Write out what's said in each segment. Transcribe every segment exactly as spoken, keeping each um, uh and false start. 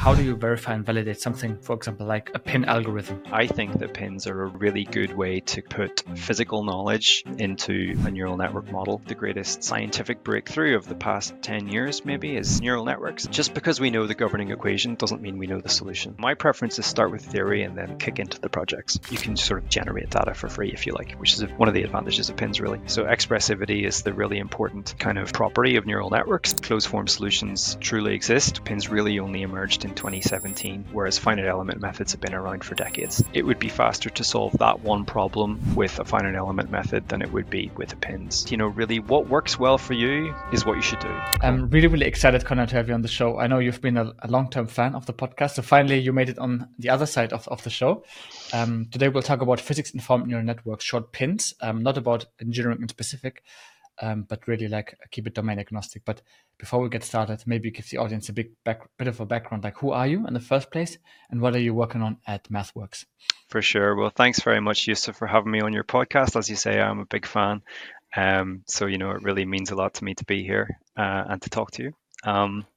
how do you verify and validate something, for example, like a pin algorithm? I think that pins are a really good way to put physical knowledge into a neural network model. The greatest scientific breakthrough of the past ten years maybe is neural networks. Just because we know the governing equation doesn't mean we know the solution. My preference is start with theory and then kick into the projects. You can sort of generate data for free if you like, which is one of the advantages of pins really. So expressivity is the really important kind of property of neural networks. Closed form solutions truly exist. Pins really only emerged in twenty seventeen, whereas finite element methods have been around for decades. It would be faster to solve that one problem with a finite element method than it would be with the pins. You know, really what works well for you is what you should do. I'm really, really excited, Connor, to have you on the show. I know you've been a, a long-term fan of the podcast, so finally you made it on the other side of, of the show. Um, today we'll talk about physics-informed neural networks, short pins, um, not about engineering in specific, um, but really like keep it domain agnostic. But before we get started, maybe give the audience a big back, bit of a background, like who are you in the first place and what are you working on at MathWorks? For sure. Well, thanks very much, Yusuf, for having me on your podcast. As you say, I'm a big fan. Um, so, you know, it really means a lot to me to be here uh, and to talk to you. Um,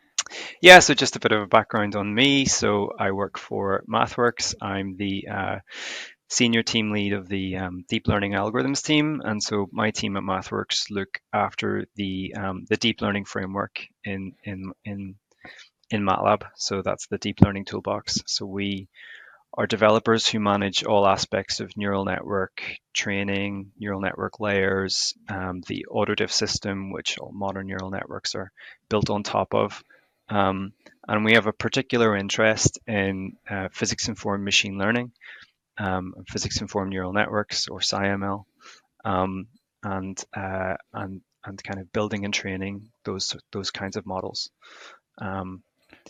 yeah, so just a bit of a background on me. So I work for MathWorks. I'm the uh, senior team lead of the um, deep learning algorithms team. And so my team at MathWorks look after the um, the deep learning framework in, in, in, in MATLAB. So that's the deep learning toolbox. So we are developers who manage all aspects of neural network training, neural network layers, um, the autodiff system, which all modern neural networks are built on top of. Um, and we have a particular interest in uh, physics-informed machine learning, um, physics-informed neural networks, or S I M L, um, and uh, and and kind of building and training those those kinds of models. Um,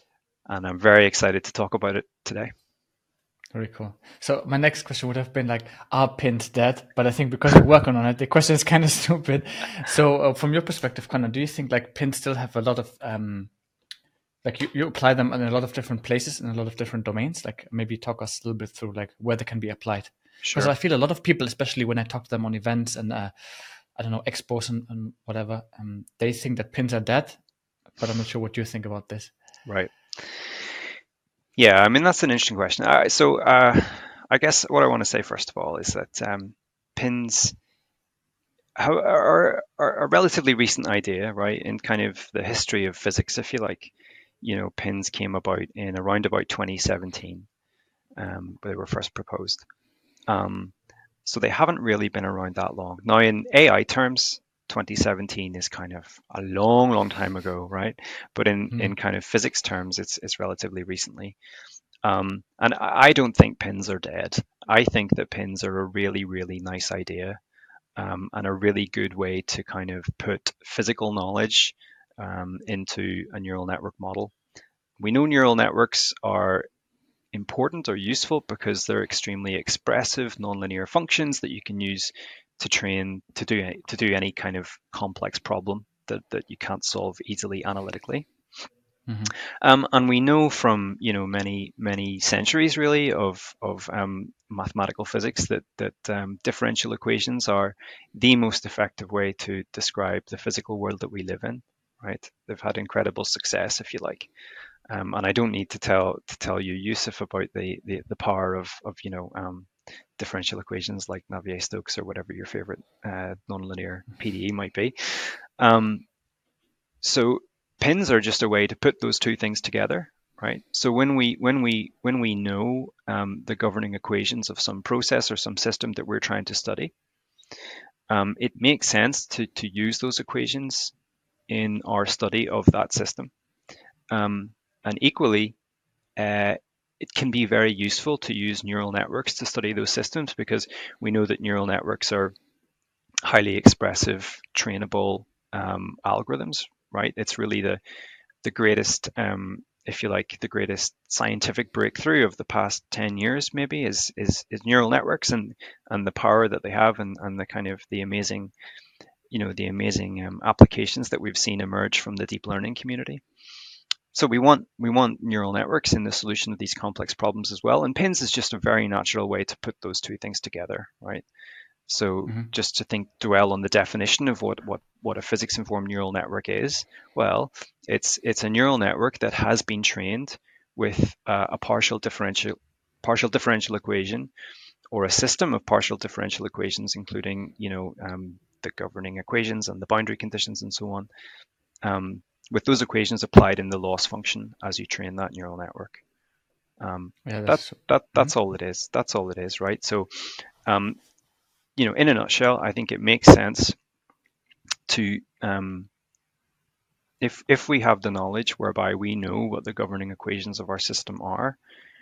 and I'm very excited to talk about it today. Very cool. So my next question would have been like, are pins dead? But I think because you're working on it, the question is kind of stupid. So uh, from your perspective, Connor, do you think like pins still have a lot of, um, like you, you apply them in a lot of different places, in a lot of different domains? Like maybe talk us a little bit through like where they can be applied. Because Sure. I feel a lot of people, especially when I talk to them on events and, uh, I don't know, expos and, and whatever, um, they think that pins are dead, but I'm not sure what you think about this. Right. Yeah, I mean, that's an interesting question. Uh, so uh, I guess what I want to say first of all is that um, pins how, are, are a relatively recent idea, right? In kind of the history of physics, if you like. You know, pins came about in around about twenty seventeen, um, where they were first proposed. Um, so they haven't really been around that long. Now, in A I terms, twenty seventeen is kind of a long, long time ago, right? But in, Hmm. in kind of physics terms, it's it's relatively recently. Um, and I don't think pins are dead. I think that pins are a really, really nice idea, um, and a really good way to kind of put physical knowledge um, into a neural network model. We know neural networks are important or useful because they're extremely expressive nonlinear functions that you can use to train to do to do any kind of complex problem that, that you can't solve easily analytically. Mm-hmm. Um, and we know from you know many many centuries really of of um, mathematical physics that that um, differential equations are the most effective way to describe the physical world that we live in. Right? They've had incredible success, if you like. Um, and I don't need to tell to tell you, Yusuf, about the the, the power of of you know um, differential equations like Navier-Stokes or whatever your favorite uh, nonlinear P D E might be. Um, so pins are just a way to put those two things together, right? So when we when we when we know um, the governing equations of some process or some system that we're trying to study, um, it makes sense to to use those equations in our study of that system. Um, and equally, uh, it can be very useful to use neural networks to study those systems because we know that neural networks are highly expressive, trainable um, algorithms, right? It's really the the greatest, um, if you like, the greatest scientific breakthrough of the past ten years, maybe, is is, is neural networks and and the power that they have and, and the kind of the amazing, you know, the amazing um, applications that we've seen emerge from the deep learning community. So we want we want neural networks in the solution of these complex problems as well. And pins is just a very natural way to put those two things together, right? So mm-hmm. just to think, dwell on the definition of what what what a physics-informed neural network is. Well, it's it's a neural network that has been trained with uh, a partial differential partial differential equation or a system of partial differential equations, including, you know, um, the governing equations and the boundary conditions and so on, um, with those equations applied in the loss function as you train that neural network. Um, Yeah, that that's that mhm. that's all it is. That's all it is, right? So, um, you know, in a nutshell, I think it makes sense to um, if if we have the knowledge whereby we know what the governing equations of our system are,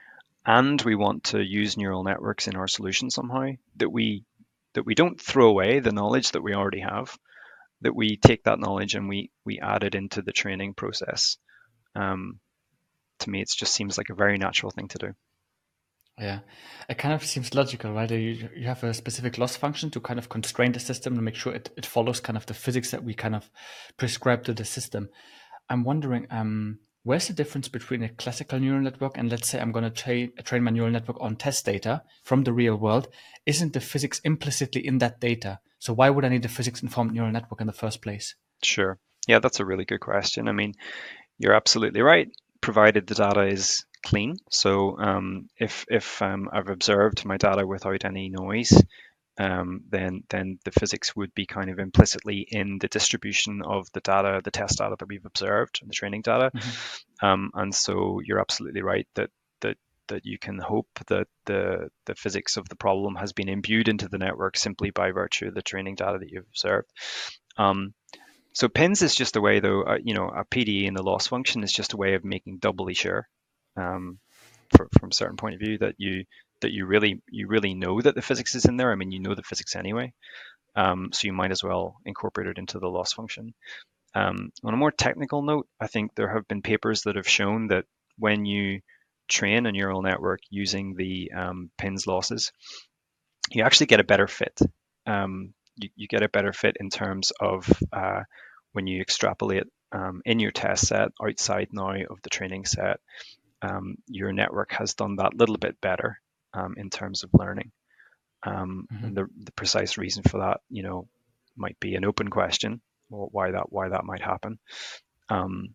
and we want to use neural networks in our solution somehow, that we that we don't throw away the knowledge that we already have, that we take that knowledge and we we add it into the training process. Um, to me, it just seems like a very natural thing to do. Yeah, it kind of seems logical, right? You, you have a specific loss function to kind of constrain the system and make sure it, it follows kind of the physics that we kind of prescribe to the system. I'm wondering, um, where's the difference between a classical neural network and, let's say, I'm going to tra- train my neural network on test data from the real world? Isn't the physics implicitly in that data? So why would I need a physics-informed neural network in the first place? Sure. Yeah, that's a really good question. I mean, you're absolutely right, provided the data is clean. So um, if if um, I've observed my data without any noise, um, then then the physics would be kind of implicitly in the distribution of the data, the test data that we've observed, the training data. Hmm. Um, and so you're absolutely right that that that you can hope that the the physics of the problem has been imbued into the network simply by virtue of the training data that you've observed. Um, so pins is just a way, though, uh, you know, a P D E in the loss function is just a way of making doubly sure, um, for, from a certain point of view, that you that you really you really know that the physics is in there. I mean, you know the physics anyway, um, so you might as well incorporate it into the loss function. Um, on a more technical note, I think there have been papers that have shown that when you train a neural network using the um, pins losses, you actually get a better fit. Um, you, you get a better fit in terms of uh, when you extrapolate um, in your test set outside now of the training set, um, your network has done that little bit better um, in terms of learning. Um, Hmm. and the, the precise reason for that, you know, might be an open question, why that why that might happen. Um,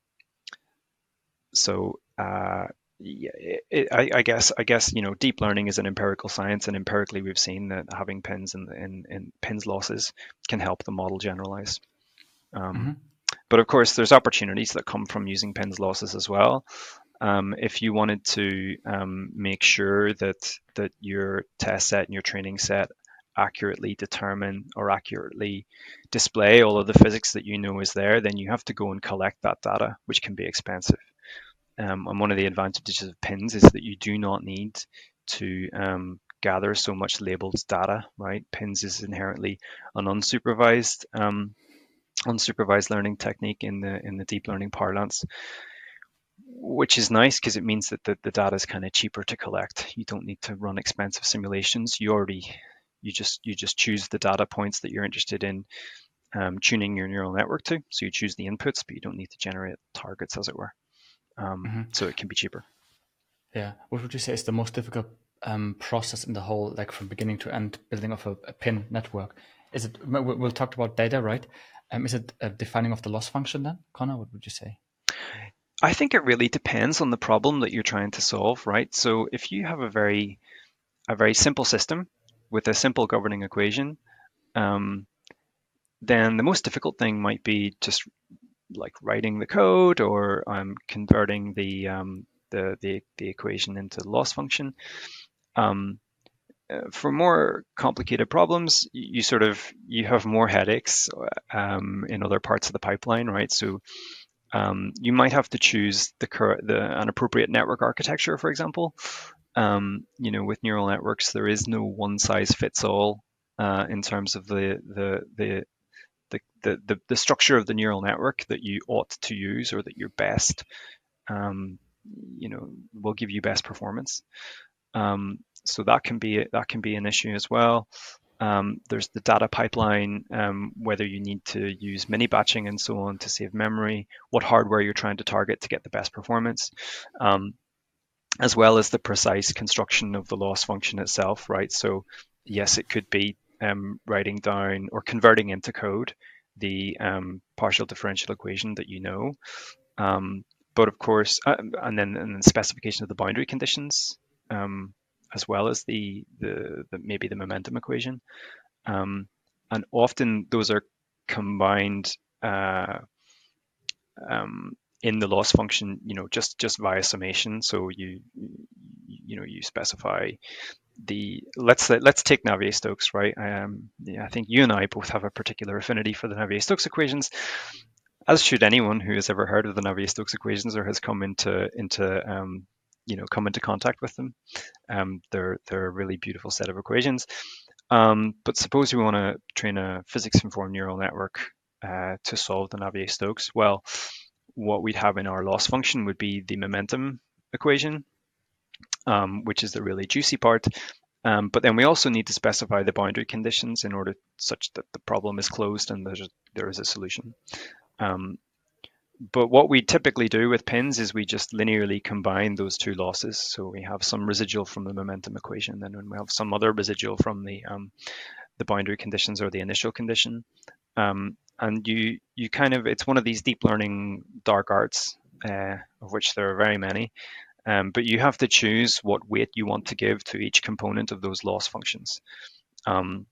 so uh, yeah, it, it, I, I guess I guess you know deep learning is an empirical science, and empirically we've seen that having pins and in, in, in pins losses can help the model generalize. Um, Hmm. but of course, there's opportunities that come from using pins losses as well. Um, if you wanted to um, make sure that that your test set and your training set accurately determine or accurately display all of the physics that you know is there, then you have to go and collect that data, which can be expensive. Um, and one of the advantages of pins is that you do not need to um, gather so much labeled data, right? Pins is inherently an unsupervised um, unsupervised learning technique in the in the deep learning parlance, which is nice because it means that the, the data is kind of cheaper to collect. You don't need to run expensive simulations. You already you just you just choose the data points that you're interested in um, tuning your neural network to. So you choose the inputs, but you don't need to generate targets, as it were. Um, Hmm. so it can be cheaper. Yeah. What would you say is the most difficult um, process in the whole, like from beginning to end, building of a, a pin network? Is it? we- We'll talk about data, right? Um, is it a defining of the loss function then, Connor? What would you say? I think it really depends on the problem that you're trying to solve, right? So if you have a very a very simple system with a simple governing equation, um, then the most difficult thing might be just like writing the code or um, converting the, um, the the the equation into the loss function. Um, uh, for more complicated problems, you, you sort of you have more headaches um, in other parts of the pipeline, right? So um, you might have to choose the, cur- the an appropriate network architecture, for example. Um, you know, with neural networks, there is no one size fits all uh, in terms of the the the the, the, the, the structure of the neural network that you ought to use or that you're best, um, you know, will give you best performance. Um, so that can be that can be an issue as well. Um, there's the data pipeline, um, whether you need to use mini batching and so on to save memory, what hardware you're trying to target to get the best performance, um, as well as the precise construction of the loss function itself, right? So yes, it could be um, writing down or converting into code the um, partial differential equation that you know. Um, but of course, uh, and then and then specification of the boundary conditions, um, as well as the, the the maybe the momentum equation, um, and often those are combined uh, um, in the loss function, you know, just just via summation. So you you know you specify the let's let's take Navier-Stokes, right? Um, yeah, I think you and I both have a particular affinity for the Navier-Stokes equations, as should anyone who has ever heard of the Navier-Stokes equations or has come into into um, you know come into contact with them. Um, they're they're a really beautiful set of equations. Um, but suppose we want to train a physics-informed neural network uh, to solve the Navier-Stokes. Well, what we'd have in our loss function would be the momentum equation, um, which is the really juicy part. Um, but then we also need to specify the boundary conditions in order such that the problem is closed and there's a, there is a solution. Um, but what we typically do with pins is we just linearly combine those two losses. So we have some residual from the momentum equation, and then we have some other residual from the um, the boundary conditions or the initial condition. Um, and you you kind of it's one of these deep learning dark arts, uh, of which there are very many. Um, but you have to choose what weight you want to give to each component of those loss functions. Um,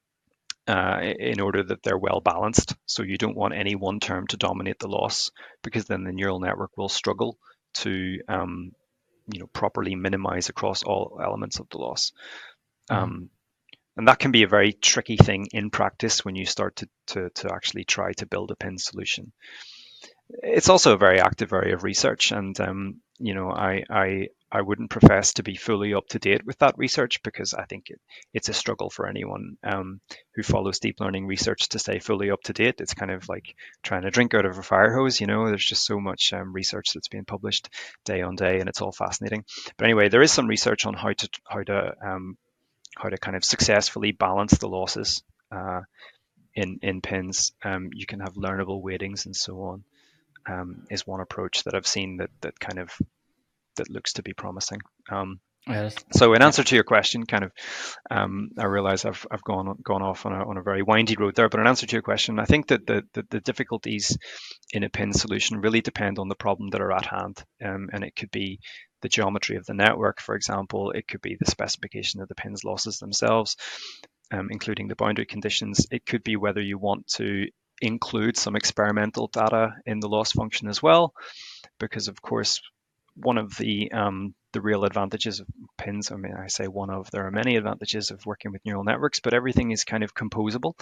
uh, in order that they're well balanced. So you don't want any one term to dominate the loss, because then the neural network will struggle to um, you know properly minimize across all elements of the loss. Mm-hmm. Um, and that can be a very tricky thing in practice when you start to, to, to actually try to build a pin solution. It's also a very active area of research, and um, you know I, I I wouldn't profess to be fully up to date with that research, because I think it, it's a struggle for anyone um, who follows deep learning research to stay fully up to date. It's kind of like trying to drink out of a fire hose. You know, there's just so much um, research that's being published day on day, and it's all fascinating. But anyway, there is some research on how to how to um, how to kind of successfully balance the losses uh, in in pins. Um, you can have learnable weightings and so on. Um, is one approach that I've seen that that kind of that looks to be promising. Um, Yes. so in Yeah. answer to your question, kind of, um, I realize I've I've gone gone off on a on a very windy road there, but in answer to your question, I think that the the, the difficulties in a pin solution really depend on the problem that are at hand, um, and it could be the geometry of the network, for example. It could be the specification of the pin's losses themselves, um, including the boundary conditions. It could be whether you want to include some experimental data in the loss function as well, because of course one of the um, the real advantages of pins, I mean, I say one of, there are many advantages of working with neural networks, but everything is kind of composable.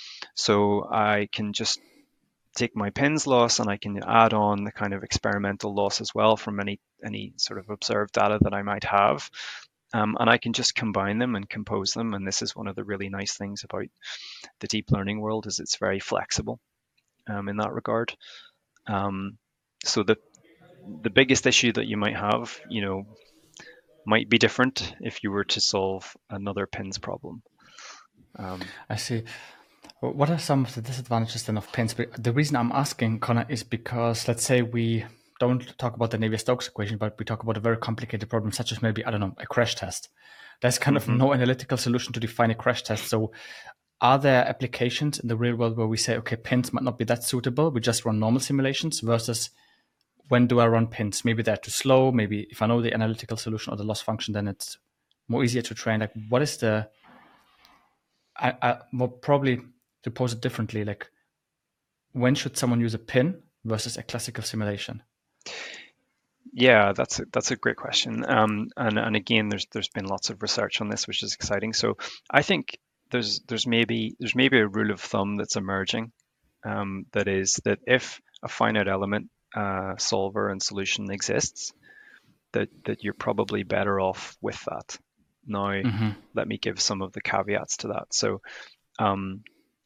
So I can just take my pins loss and I can add on the kind of experimental loss as well from any any sort of observed data that I might have. Um, and I can just combine them and compose them. And this is one of the really nice things about the deep learning world, is it's very flexible um, in that regard. Um, so the the biggest issue that you might have, you know, might be different if you were to solve another pins problem. Um, I see. What are some of the disadvantages then of pins? The reason I'm asking, Connor, is because let's say we don't talk about the Navier-Stokes equation, but we talk about a very complicated problem, such as maybe, I don't know, a crash test. There's kind of mm-hmm. no analytical solution to define a crash test. So are there applications in the real world where we say, okay, pins might not be that suitable, we just run normal simulations, versus when do I run pins? Maybe they're too slow. Maybe if I know the analytical solution or the loss function, then it's more easier to train. Like, what is the, I, I more probably to pose it differently, like, when should someone use a pin versus a classical simulation? Yeah, that's a, that's a great question. Um, and and again, there's there's been lots of research on this, which is exciting. So I think there's there's maybe there's maybe a rule of thumb that's emerging, um, that is that if a finite element uh, solver and solution exists, that that you're probably better off with that. Now, Mm-hmm. let me give some of the caveats to that. So, um,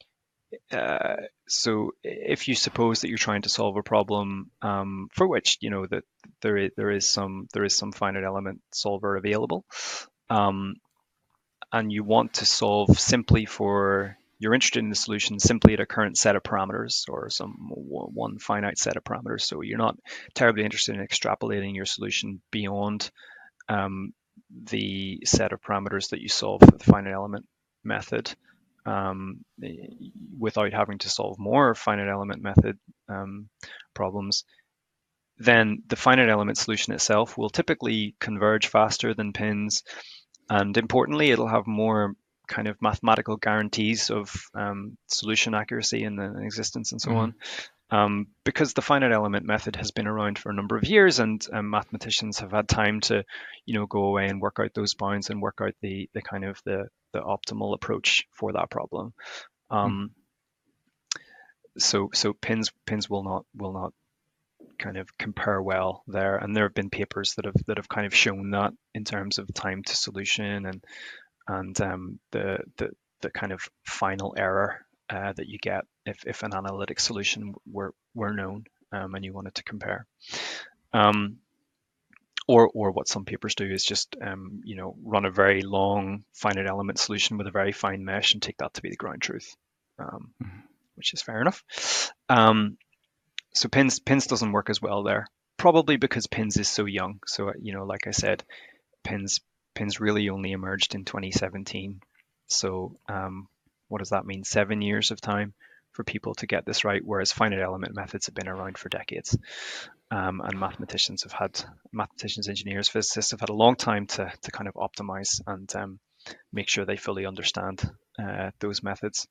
uh, so if you suppose that you're trying to solve a problem um, for which you know that there is, there is some there is some finite element solver available, um, and you want to solve simply for you're interested in the solution simply at a current set of parameters or some one finite set of parameters. So you're not terribly interested in extrapolating your solution beyond um, the set of parameters that you solve for the finite element method, um, without having to solve more finite element method um, problems. then the finite element solution itself will typically converge faster than pins. And importantly, it'll have more kind of mathematical guarantees of um, solution accuracy and, and existence and so Mm-hmm. on. Um, because the finite element method has been around for a number of years, and um, mathematicians have had time to, you know, go away and work out those bounds and work out the the kind of the the optimal approach for that problem. Um, so so pins pins will not will not kind of compare well there, and there have been papers that have that have kind of shown that in terms of time to solution and and um, the the the kind of final error uh, that you get if, if an analytic solution were were known um, and you wanted to compare. Um, or or what some papers do is just um, you know run a very long finite element solution with a very fine mesh and take that to be the ground truth, um, Mm-hmm. which is fair enough. Um, so pins pins doesn't work as well there, probably because pins is so young. So you know, like I said, pins pins really only emerged in twenty seventeen. So um, what does that mean? Seven years of time for people to get this right, whereas finite element methods have been around for decades. Um, and mathematicians have had, mathematicians, engineers, physicists have had a long time to, to kind of optimize and um, make sure they fully understand uh, those methods.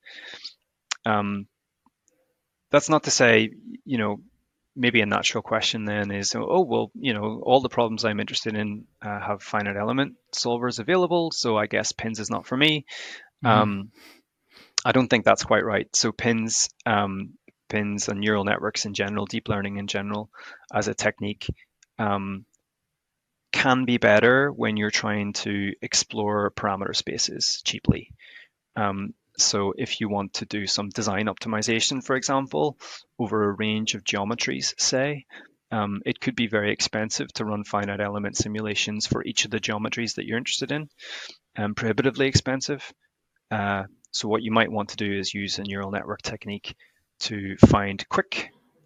Um, that's not to say, you know, maybe a natural question then is, oh, well, you know, all the problems I'm interested in uh, have finite element solvers available, so I guess pins is not for me. Mm-hmm. Um, I don't think that's quite right. So pins, um, pins and neural networks in general, deep learning in general, as a technique, um, can be better when you're trying to explore parameter spaces cheaply. Um, so if you want to do some design optimization, for example, over a range of geometries, say, um, it could be very expensive to run finite element simulations for each of the geometries that you're interested in, and prohibitively expensive. Uh, so what you might want to do is use a neural network technique to find quick,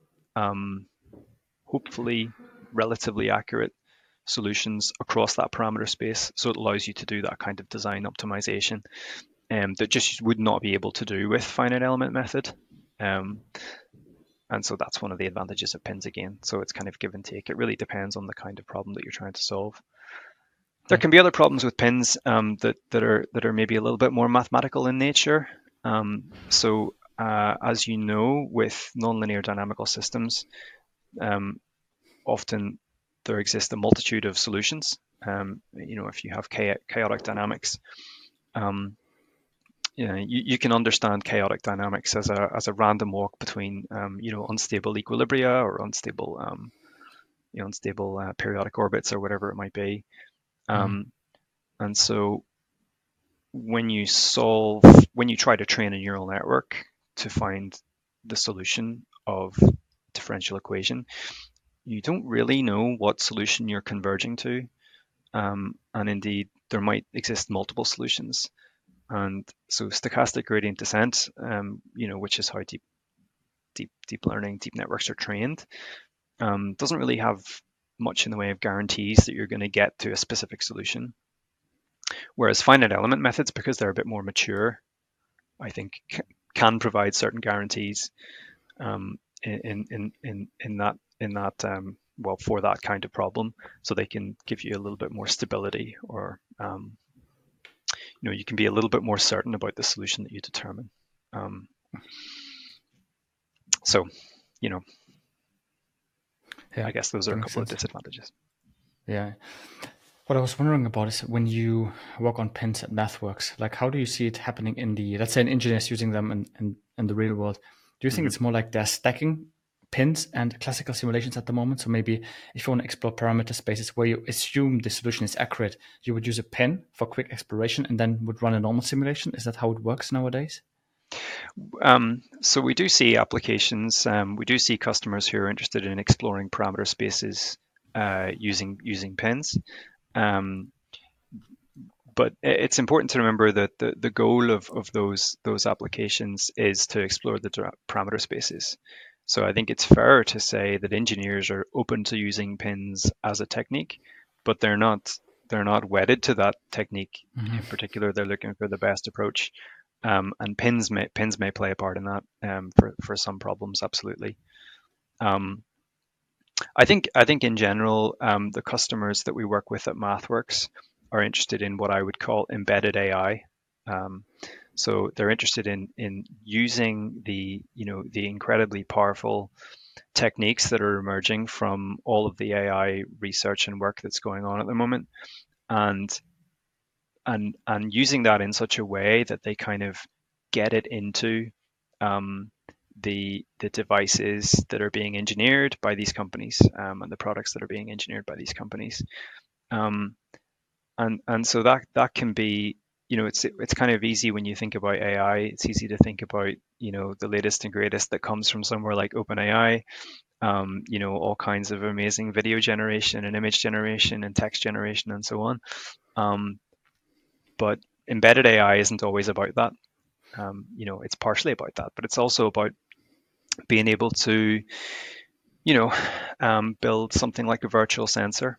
um, hopefully relatively accurate solutions across that parameter space. So it allows you to do that kind of design optimization um, that just would not be able to do with finite element method. Um, and so that's one of the advantages of pins again. So it's kind of give and take. It really depends on the kind of problem that you're trying to solve. There Right. can be other problems with pins um, that that are that are maybe a little bit more mathematical in nature. Um, so uh, as you know, with nonlinear dynamical systems, um, often there exists a multitude of solutions. Um, you know, if you have chaotic dynamics, um, you know, you, you can understand chaotic dynamics as a as a random walk between um, you know unstable equilibria or unstable um, you know unstable uh, periodic orbits or whatever it might be. Mm-hmm. Um, and so when you solve when you try to train a neural network to find the solution of differential equation, you don't really know what solution you're converging to. Um, and indeed, there might exist multiple solutions. And so stochastic gradient descent, um, you know, which is how deep, deep, deep learning, deep networks are trained, um, doesn't really have much in the way of guarantees that you're going to get to a specific solution. Whereas finite element methods, because they're a bit more mature, I think can provide certain guarantees um, in, in in in that in that um, well for that kind of problem, so they can give you a little bit more stability, or um, you know you can be a little bit more certain about the solution that you determine. Um, so, you know, Yeah, I guess those are that a makes couple of sense. disadvantages. Yeah. What I was wondering about is when you work on pins at MathWorks, like how do you see it happening in the, let's say an engineer is using them in, in, in the real world. Do you think Mm-hmm. it's more like they're stacking pins and classical simulations at the moment? So maybe if you want to explore parameter spaces where you assume the solution is accurate, you would use a pin for quick exploration and then would run a normal simulation. Is that how it works nowadays? Um, so we do see applications. Um, we do see customers who are interested in exploring parameter spaces uh, using using pins. Um, but it's important to remember that the, the goal of, of those those applications is to explore the parameter spaces. So I think it's fair to say that engineers are open to using pins as a technique, but they're not they're not wedded to that technique. Mm-hmm. In particular, they're looking for the best approach, um, and pins may pins may play a part in that um, for for some problems, absolutely. Um, I think I think in general, um, the customers that we work with at MathWorks are interested in what I would call embedded A I. Um, so they're interested in in using the you know the incredibly powerful techniques that are emerging from all of the A I research and work that's going on at the moment, and and and using that in such a way that they kind of get it into um, the the devices that are being engineered by these companies, um, and the products that are being engineered by these companies. Um, and and so that that can be, you know, it's it's kind of easy when you think about A I. It's easy to think about, you know, the latest and greatest that comes from somewhere like OpenAI. Um, you know, all kinds of amazing video generation and image generation and text generation and so on. Um, but embedded A I isn't always about that. Um, you know, it's partially about that, but it's also about being able to, you know, um, build something like a virtual sensor.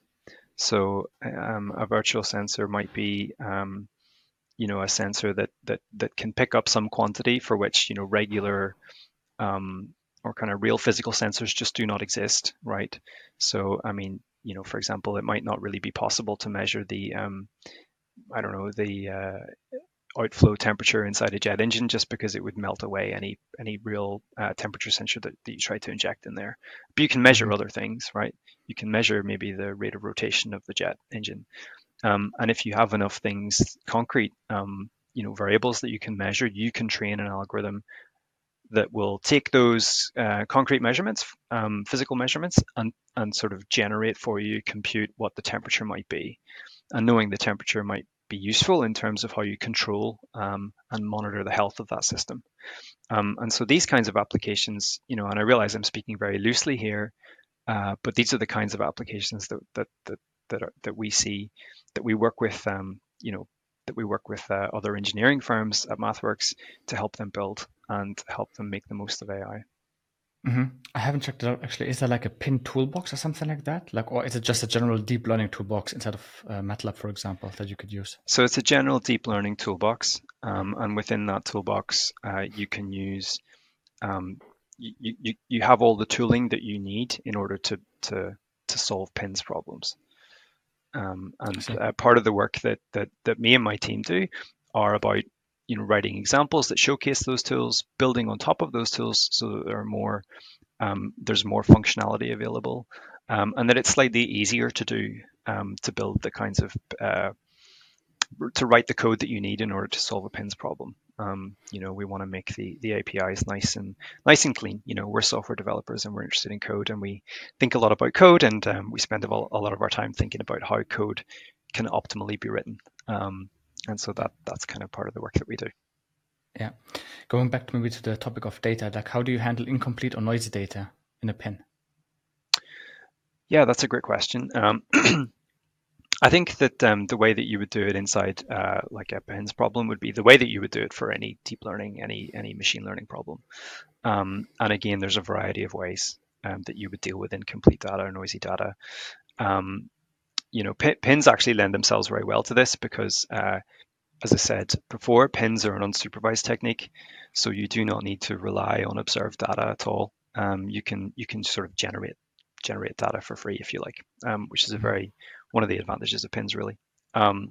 So um, a virtual sensor might be, um, you know, a sensor that that that can pick up some quantity for which, you know, regular um, or kind of real physical sensors just do not exist, right? So I mean, you know, for example, it might not really be possible to measure the um, I don't know, the uh, outflow temperature inside a jet engine just because it would melt away any any real uh, temperature sensor that, that you try to inject in there. But you can measure Hmm. other things, right? You can measure maybe the rate of rotation of the jet engine, um, and if you have enough things, concrete, um, you know, variables that you can measure, you can train an algorithm that will take those uh, concrete measurements, um, physical measurements, and and sort of generate for you, compute what the temperature might be, and knowing the temperature might be useful in terms of how you control um, and monitor the health of that system. Um, and so these kinds of applications, you know, and I realize I'm speaking very loosely here, uh, but these are the kinds of applications that that that that, are, that we see, that we work with, um, you know, that we work with uh, other engineering firms at MathWorks to help them build and help them make the most of A I. Hmm. I haven't checked it out actually. Is there like a pin toolbox or something like that? Like, or is it just a general deep learning toolbox instead of uh, MATLAB, for example, that you could use? So it's a general deep learning toolbox, um, and within that toolbox, uh, you can use um, you, you, you have all the tooling that you need in order to to to solve pins problems. Um, I and see. uh, part of the work that, that that me and my team do are about, you know, writing examples that showcase those tools, building on top of those tools so that there are more um, there's more functionality available, um, and that it's slightly easier to do, um, to build the kinds of uh, to write the code that you need in order to solve a pins problem. Um, you know, we want to make the the A P Is nice and nice and clean. You know, we're software developers and we're interested in code, and we think a lot about code, and um, we spend a, a lot of our time thinking about how code can optimally be written. Um, and so Yeah. that that's kind of part of the work that we do. Yeah. Going back to maybe to the topic of data, like how do you handle incomplete or noisy data in a pin? Yeah, that's a great question. Um, I think that um, the way that you would do it inside uh, like a pins problem would be the way that you would do it for any deep learning, any any machine learning problem. Um, and again, there's a variety of ways um, that you would deal with incomplete data or noisy data. Um, you know, p- pins actually lend themselves very well to this because, uh, as I said before, pins are an unsupervised technique, so you do not need to rely on observed data at all. Um, you can you can sort of generate generate data for free if you like, um, which is a Mhm. very one of the advantages of pins really. Um,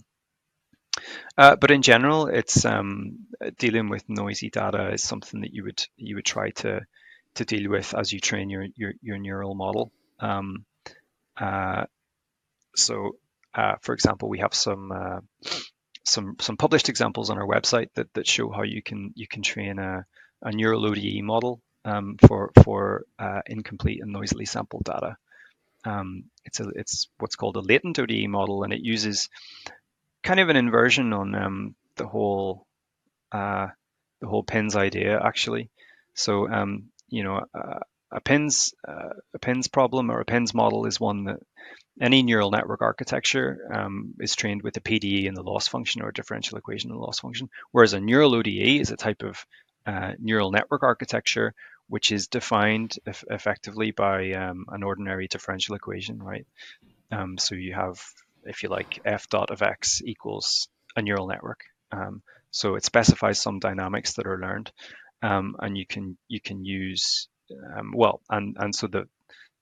uh, but in general, it's um, dealing with noisy data is something that you would you would try to to deal with as you train your your, your neural model. Um, uh, so, uh, for example, we have some uh, some some published examples on our website that, that show how you can you can train a, a neural O D E model um, for for uh, incomplete and noisily sampled data. Um, it's a it's what's called a latent O D E model, and it uses kind of an inversion on um, the whole uh, the whole pins idea actually. So um, you know, uh, a pins uh, a pins problem or a pins model is one that any neural network architecture um, is trained with a P D E and the loss function or a differential equation and the loss function, whereas a neural O D E is a type of uh, neural network architecture which is defined eff- effectively by um, an ordinary differential equation, right? Um, so you have, if you like, f dot of x equals a neural network. Um, so it specifies some dynamics that are learned, um, and you can you can use um, well, and and so the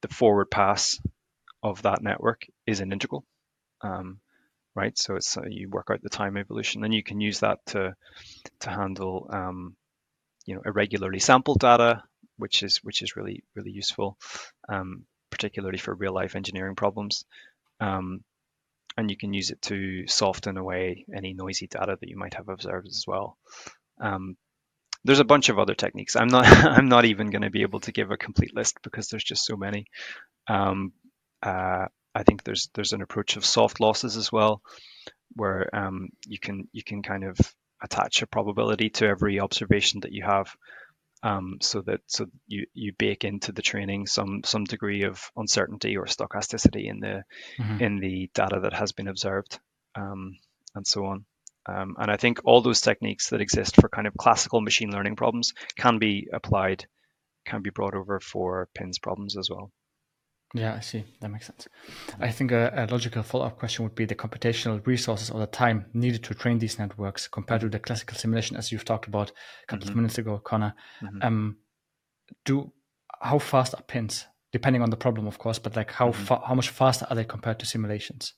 the forward pass of that network is an integral. Um, right? So it's uh, you work out the time evolution, and you can use that to to handle um, you know irregularly sampled data, which is which is really really useful, um, particularly for real life engineering problems. Um, and you can use it to soften away any noisy data that you might have observed as well. Um, there's a bunch of other techniques. I'm not I'm not even going to be able to give a complete list because there's just so many. Um, uh, I think there's there's an approach of soft losses as well, where um, you can you can kind of attach a probability to every observation that you have, um, so that so you you bake into the training some some degree of uncertainty or stochasticity in the Mm-hmm. in the data that has been observed, um, and so on. Um, and I think all those techniques that exist for kind of classical machine learning problems can be applied, can be brought over for P I Ns problems as well. Yeah, I see. That makes sense. I think a, a logical follow-up question would be the computational resources or the time needed to train these networks compared Mm-hmm. to the classical simulation, as you've talked about a couple Mm-hmm. of minutes ago, Connor. Mm-hmm. Um, do how fast are pins, depending on the problem, of course, but like how Mm-hmm. fa- how much faster are they compared to simulations?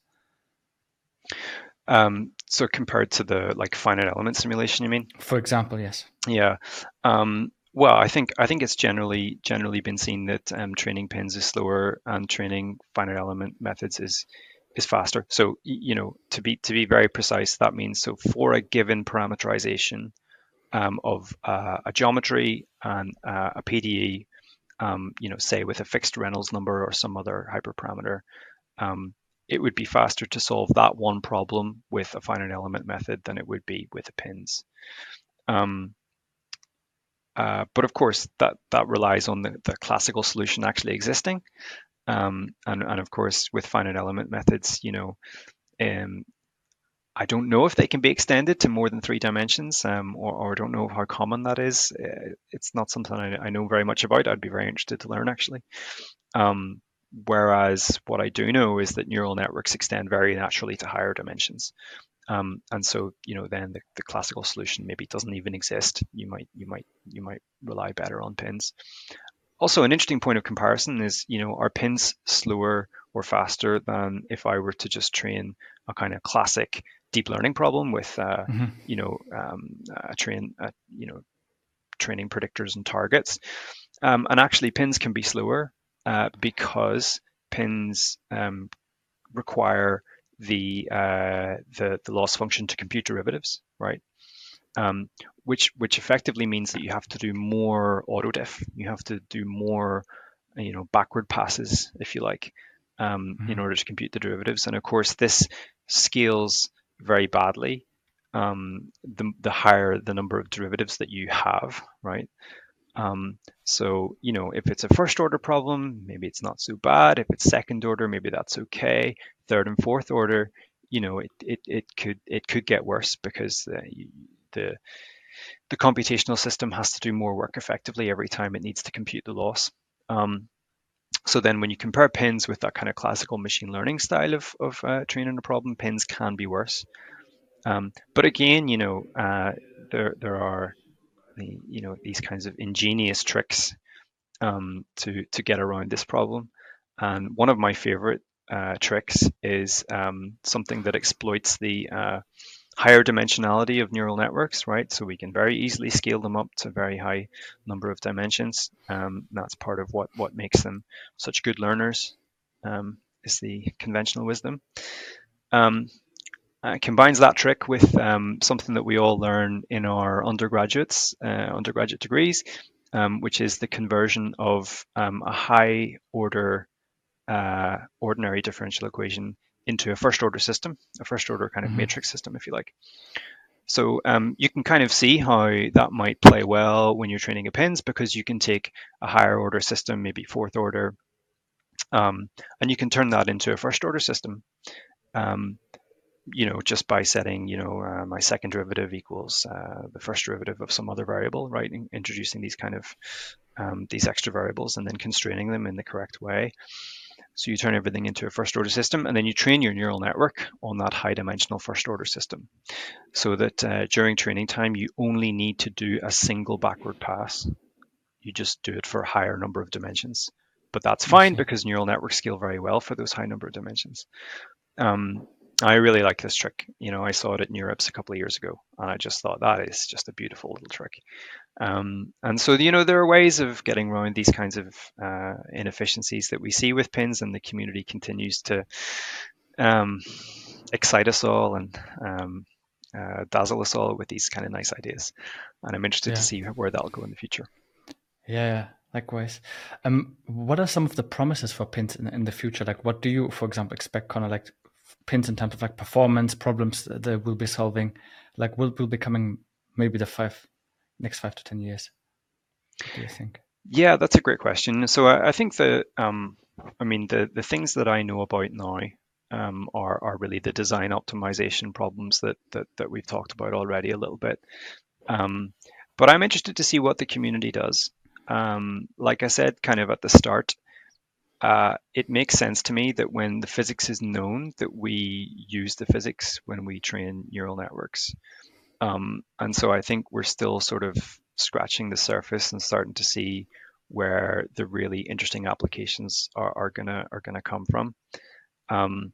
Um, so compared to the like finite element simulation, you mean? For example, yes. Yeah. Um, well, I think I think it's generally generally been seen that um, training P I Ns is slower and training finite element methods is is faster. So y- you know, to be to be very precise, that means so for a given parameterization um, of uh, a geometry and uh, a P D E, um, you know, say with a fixed Reynolds number or some other hyperparameter, um, it would be faster to solve that one problem with a finite element method than it would be with the P I Ns. Um, uh, but of course, that that relies on the, the classical solution actually existing. Um, and, and of course, with finite element methods, you know, um, I don't know if they can be extended to more than three dimensions, um, or, or I don't know how common that is. Uh, It's not something I, I know very much about. I'd be very interested to learn actually. Um, whereas what I do know is that neural networks extend very naturally to higher dimensions. Um, and so, you know, then the, the classical solution maybe doesn't even exist. You might, you might, you might rely better on P I Ns. Also, an interesting point of comparison is, you know, are P I Ns slower or faster than if I were to just train a kind of classic deep learning problem with, uh, Mm-hmm. you know, um, a train, a, you know, training predictors and targets. Um, and actually, P I Ns can be slower uh, because P I Ns um, require the, uh, the the loss function to compute derivatives, right? Um, which which effectively means that you have to do more autodiff. You have to do more, you know, backward passes, if you like, um, in Mm-hmm. order to compute the derivatives. And of course, this scales very badly. Um, the the higher the number of derivatives that you have, right? Um, so, you know, if it's a first order problem, maybe it's not so bad. If it's second order, maybe that's okay. Third and fourth order, you know, it, it, it could it could get worse because the, the the computational system has to do more work effectively every time it needs to compute the loss. Um, so then when you compare P I Ns with that kind of classical machine learning style of, of uh, training a problem, P I Ns can be worse. Um, but again, you know, uh, there there are the, you know, these kinds of ingenious tricks um, to to get around this problem. And one of my favorite uh, tricks is um, something that exploits the uh, higher dimensionality of neural networks, right? So we can very easily scale them up to a very high number of dimensions. Um, that's part of what what makes them such good learners. Um, is the conventional wisdom. Um, uh, combines that trick with um, something that we all learn in our undergraduates, uh, undergraduate degrees, um, which is the conversion of um, a high order uh, ordinary differential equation into a first order system, a first order kind of Mm-hmm. matrix system, if you like. So um, you can kind of see how that might play well when you're training a P I Ns because you can take a higher order system, maybe fourth order, um, and you can turn that into a first order system. Um, you know, just by setting, you know, uh, my second derivative equals uh, the first derivative of some other variable, right? In- introducing these kind of um, these extra variables and then constraining them in the correct way. So you turn everything into a first order system and then you train your neural network on that high dimensional first order system so that uh, during training time, you only need to do a single backward pass. You just do it for a higher number of dimensions but that's I fine see. because neural networks scale very well for those high number of dimensions. Um, I really like this trick. You know, I saw it at NeurIPS a couple of years ago, and I just thought that is just a beautiful little trick. Um, and so, you know, there are ways of getting around these kinds of uh, inefficiencies that we see with pins, and the community continues to um, excite us all and um, uh, dazzle us all with these kind of nice ideas. And I'm interested to Yeah. see where that'll go in the future. Yeah, likewise. Um, what are some of the promises for pins in, in the future? Like, what do you, for example, expect kind of like pins in terms of like performance problems that they will be solving? Like, will will be coming maybe the five next five to ten years? What do you think? Yeah, that's a great question. So I, I think that, um, I mean, the, the things that I know about now um, are, are really the design optimization problems that, that, that we've talked about already a little bit. Um, but I'm interested to see what the community does. Um, like I said, kind of at the start, uh, it makes sense to me that when the physics is known, that we use the physics when we train neural networks. Um, and so I think we're still sort of scratching the surface and starting to see where the really interesting applications are, are gonna are gonna come from. Um,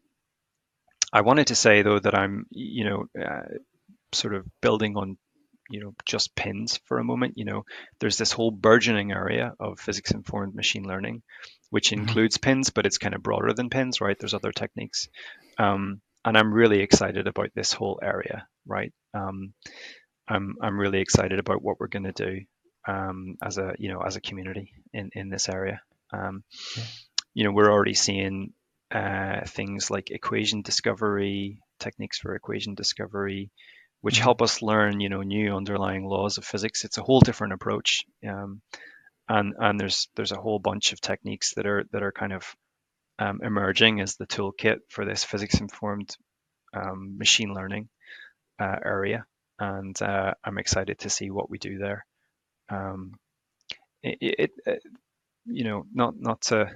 I wanted to say though that I'm, you know, uh, sort of building on, you know, just pins for a moment. You know, there's this whole burgeoning area of physics-informed machine learning, which Hmm. includes pins, but it's kind of broader than pins, right? There's other techniques, um, and I'm really excited about this whole area, right? Um, I'm I'm really excited about what we're going to do um, as a you know as a community in in this area. Um, Yeah. you know, we're already seeing uh, things like equation discovery, techniques for equation discovery, which Hmm. help us learn, you know, new underlying laws of physics. It's a whole different approach, um, and and there's there's a whole bunch of techniques that are that are kind of um, emerging as the toolkit for this physics-informed um, machine learning uh, area, and uh, I'm excited to see what we do there. Um, it, it, it, you know, not not to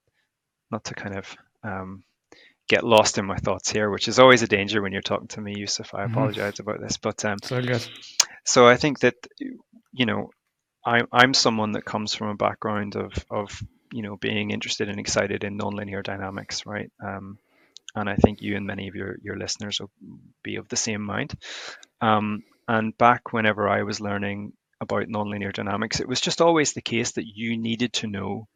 not to kind of um, get lost in my thoughts here, which is always a danger when you're talking to me, Yusuf. I Hmm. apologize about this, but um, So good. so I think that you know I'm I'm someone that comes from a background of of you know being interested and excited in nonlinear dynamics, right? Um, and I think you and many of your your listeners will be of the same mind. Um, and back whenever I was learning about nonlinear dynamics, it was just always the case that you needed to know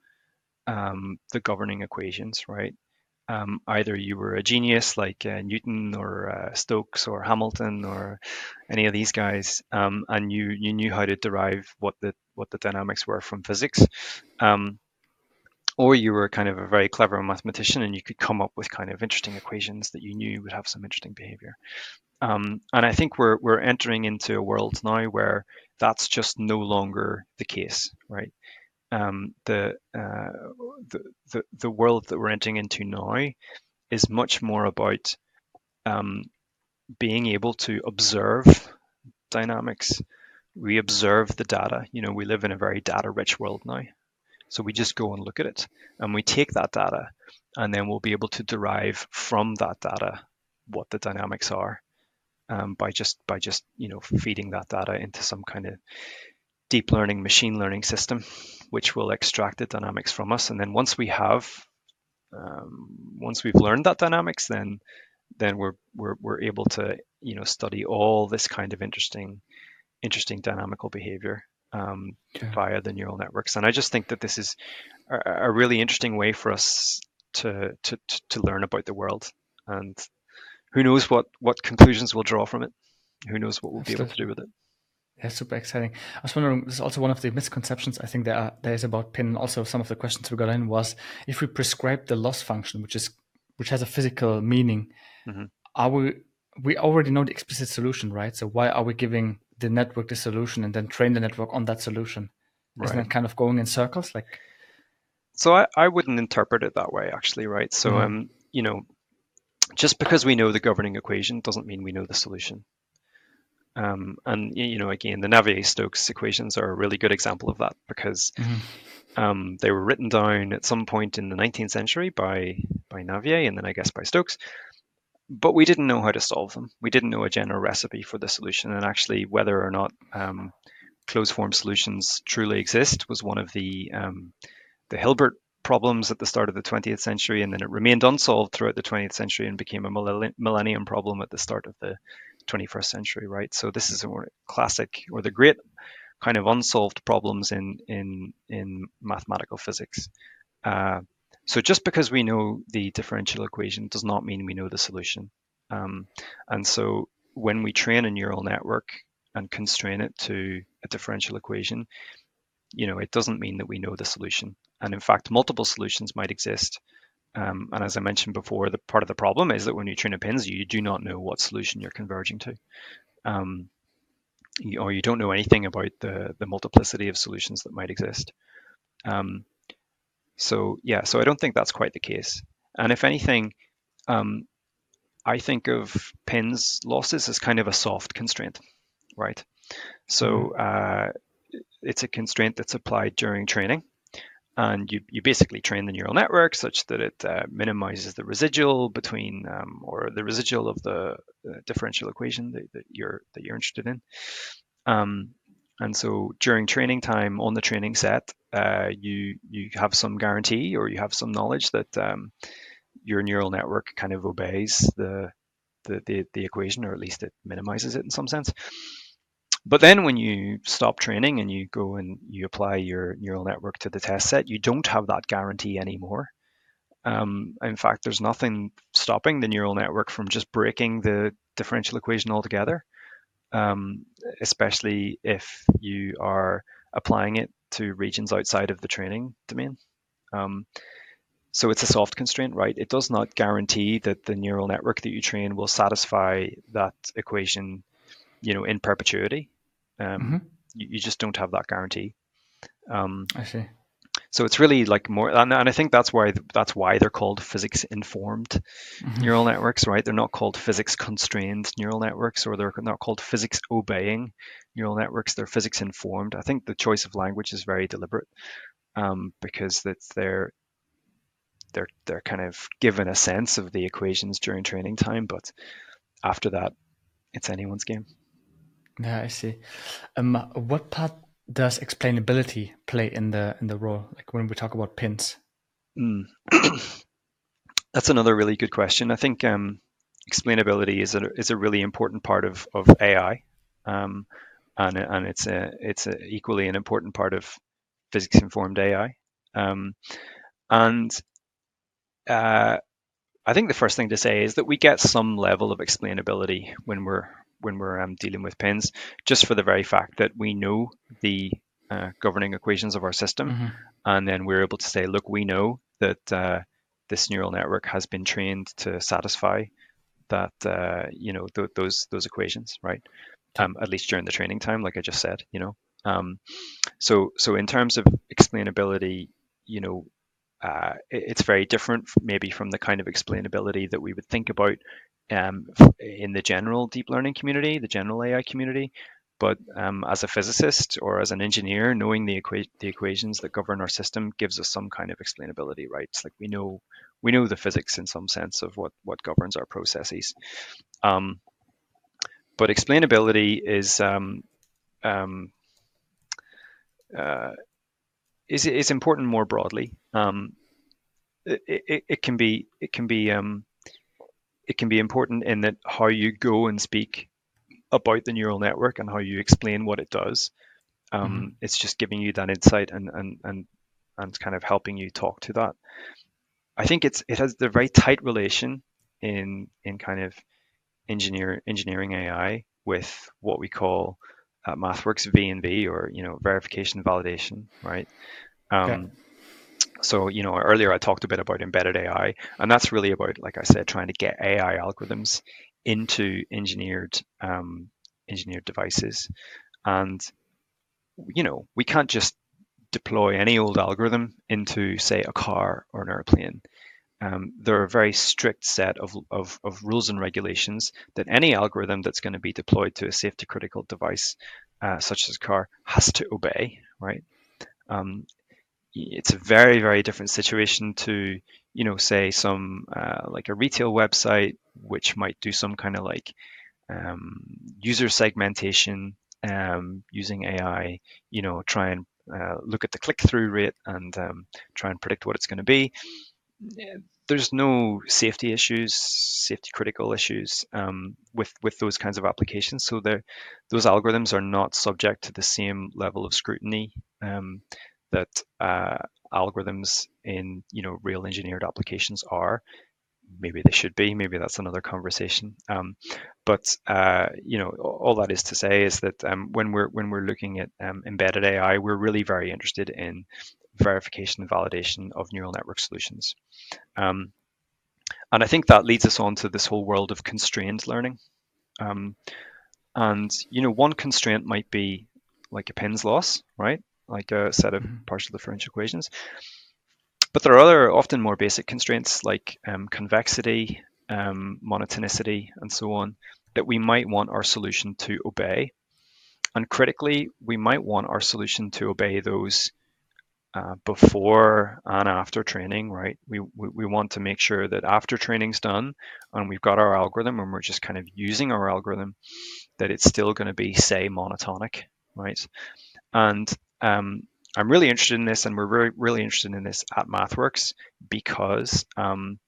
um, the governing equations, right? Um, either you were a genius like uh, Newton or uh, Stokes or Hamilton or any of these guys, um, and you you knew how to derive what the what the dynamics were from physics, um, or you were kind of a very clever mathematician and you could come up with kind of interesting equations that you knew would have some interesting behavior. Um, and I think we're we're entering into a world now where that's just no longer the case, right? Um, the, uh, the the the world that we're entering into now is much more about um, being able to observe dynamics. We observe the data. You know, we live in a very data-rich world now, so we just go and look at it, and we take that data, and then we'll be able to derive from that data what the dynamics are um, by just by just you know feeding that data into some kind of deep learning machine learning system, which will extract the dynamics from us. And then once we have um, once we've learned that dynamics, then then we're we're we're able to you know study all this kind of interesting interesting dynamical behavior um, Yeah. via the neural networks. And I just think that this is a, a really interesting way for us to, to to learn about the world. And who knows what what conclusions we'll draw from it? Who knows what we'll be able to Absolutely. do with it? Yeah, super exciting. I was wondering, this is also one of the misconceptions I think there are, there is about pin. Also, some of the questions we got in was if we prescribe the loss function, which is which has a physical meaning, Mm-hmm. are we we already know the explicit solution, right? So why are we giving the network the solution and then train the network on that solution? Isn't Right. that kind of going in circles? Like, So I, I wouldn't interpret it that way, actually, right? So mhm. um, you know, just because we know the governing equation doesn't mean we know the solution. Um, and you know, again, the Navier-Stokes equations are a really good example of that because Mhm. um, they were written down at some point in the nineteenth century by by Navier and then I guess by Stokes, but we didn't know how to solve them. We didn't know a general recipe for the solution, and actually whether or not um, closed form solutions truly exist was one of the um, the Hilbert problems at the start of the twentieth century, and then it remained unsolved throughout the twentieth century and became a millennium problem at the start of the twenty-first century, right? So this is a classic, or the great kind of unsolved problems in in in mathematical physics. Uh, so just because we know the differential equation does not mean we know the solution. Um, and so when we train a neural network and constrain it to a differential equation, you know, it doesn't mean that we know the solution. And in fact, multiple solutions might exist. Um, and as I mentioned before, the part of the problem is that when you train a pins, you do not know what solution you're converging to. Um, you, or you don't know anything about the, the multiplicity of solutions that might exist. Um, so yeah, so I don't think that's quite the case. And if anything, um, I think of pins losses as kind of a soft constraint, right? So uh, it's a constraint that's applied during training. And you, you basically train the neural network such that it uh, minimizes the residual between, um, or the residual of the uh, differential equation that, that you're that you're interested in. Um, and so during training time on the training set, uh, you you have some guarantee, or you have some knowledge that um, your neural network kind of obeys the, the the the equation, or at least it minimizes it in some sense. But then when you stop training and you go and you apply your neural network to the test set, you don't have that guarantee anymore. Um, in fact, there's nothing stopping the neural network from just breaking the differential equation altogether, um, especially if you are applying it to regions outside of the training domain. Um, so it's a soft constraint, right? It does not guarantee that the neural network that you train will satisfy that equation, you know, in perpetuity. Um, mm-hmm. you, you just don't have that guarantee. Um, I see. So it's really like more, and, and I think that's why that's why they're called physics-informed mm-hmm. neural networks, right? They're not called physics-constrained neural networks, or they're not called physics-obeying neural networks. They're physics-informed. I think the choice of language is very deliberate, um, because that's they're they're they're kind of given a sense of the equations during training time, but after that, it's anyone's game. Yeah, I see. Um, what part does explainability play in the in the role? Like when we talk about pins. Mm. That's another really good question. I think um, explainability is a is a really important part of of A I, um, and and it's a it's a equally an important part of physics informed A I. Um, and uh, I think the first thing to say is that we get some level of explainability when we're when we're um, dealing with pins, just for the very fact that we know the uh, governing equations of our system, mm-hmm. and then we're able to say, look, we know that uh, this neural network has been trained to satisfy that uh, you know th- those those equations, right? Um, at least during the training time, like I just said, you know. Um, so so in terms of explainability, you know. Uh, it's very different maybe from the kind of explainability that we would think about um, in the general deep learning community, the general A I community. But um, as a physicist or as an engineer, knowing the, equa- the equations that govern our system gives us some kind of explainability, right? It's like we know we know the physics in some sense of what what governs our processes. Um, but explainability is um, um, uh, is is important more broadly. Um, It, it, it can be it can be um, it can be important in that how you go and speak about the neural network and how you explain what it does. Um, mm-hmm. It's just giving you that insight and and and and kind of helping you talk to that. I think it's it has the very tight relation in in kind of engineer engineering A I with what we call uh, MathWorks V and V, or you know verification validation, right? Um, okay. So, you know, earlier I talked a bit about embedded A I, and that's really about, like I said, trying to get A I algorithms into engineered um, engineered devices. And, you know, we can't just deploy any old algorithm into, say, a car or an airplane. Um, there are a very strict set of, of, of rules and regulations that any algorithm that's going to be deployed to a safety critical device, uh, such as a car, has to obey, right? Um, it's a very very different situation to, you know, say some uh, like a retail website which might do some kind of like um, user segmentation um, using A I, you know, try and uh, look at the click-through rate and um, try and predict what it's going to be. There's no safety issues, safety critical issues um, with with those kinds of applications. So those algorithms are not subject to the same level of scrutiny um, that uh, algorithms in you know real engineered applications are. Maybe they should be. Maybe that's another conversation. Um, but uh, you know, all that is to say is that um, when we're when we're looking at um, embedded A I, we're really very interested in verification and validation of neural network solutions. Um, and I think that leads us on to this whole world of constrained learning. Um, and you know, one constraint might be like a Penn's loss, right? Like a set of Mhm. partial differential equations. But there are other, often more basic constraints like um, convexity, um, monotonicity, and so on, that we might want our solution to obey. And critically, we might want our solution to obey those uh, before and after training, right? We, we, we want to make sure that after training's done and we've got our algorithm and we're just kind of using our algorithm, that it's still going to be, say, monotonic, right? And um, I'm really interested in this, and we're really, really interested in this at MathWorks because, um,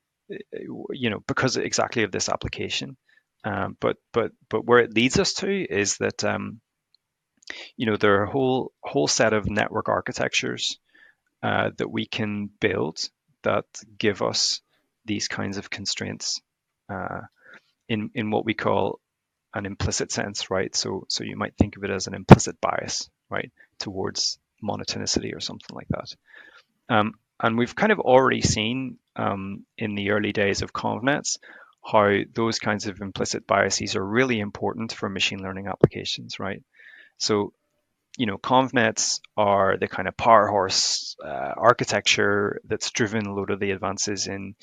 you know, because exactly of this application. Um, but but but where it leads us to is that um, you know there are a whole whole set of network architectures uh, that we can build that give us these kinds of constraints uh, in in what we call an implicit sense, right? So so you might think of it as an implicit bias, right, towards monotonicity or something like that. Um, and we've kind of already seen um, in the early days of ConvNets how those kinds of implicit biases are really important for machine learning applications, right? So you know, ConvNets are the kind of power horse uh, architecture that's driven a lot of the advances in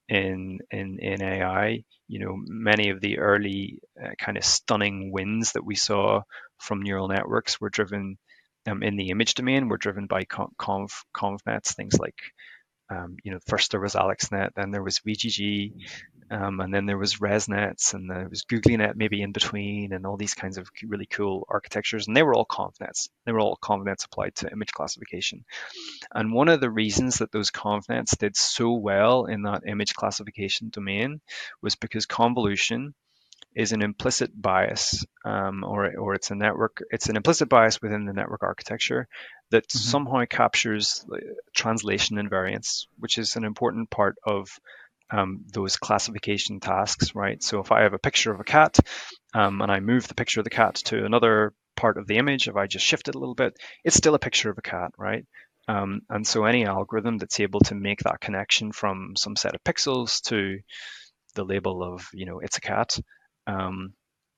in in in A I. You know, many of the early uh, kind of stunning wins that we saw from neural networks were driven um, in the image domain, were driven by conv convnets, things like um, you know, first there was AlexNet, then there was V G G, um, and then there was ResNets, and there was GooglyNet maybe in between, and all these kinds of really cool architectures. And they were all ConvNets. They were all ConvNets applied to image classification. And one of the reasons that those ConvNets did so well in that image classification domain was because convolution is an implicit bias, um, or or it's a network. It's an implicit bias within the network architecture that Mhm. somehow captures translation invariance, which is an important part of um, those classification tasks, right? So if I have a picture of a cat um, and I move the picture of the cat to another part of the image, if I just shift it a little bit, it's still a picture of a cat, right? Um, and so any algorithm that's able to make that connection from some set of pixels to the label of, you know, it's a cat, um,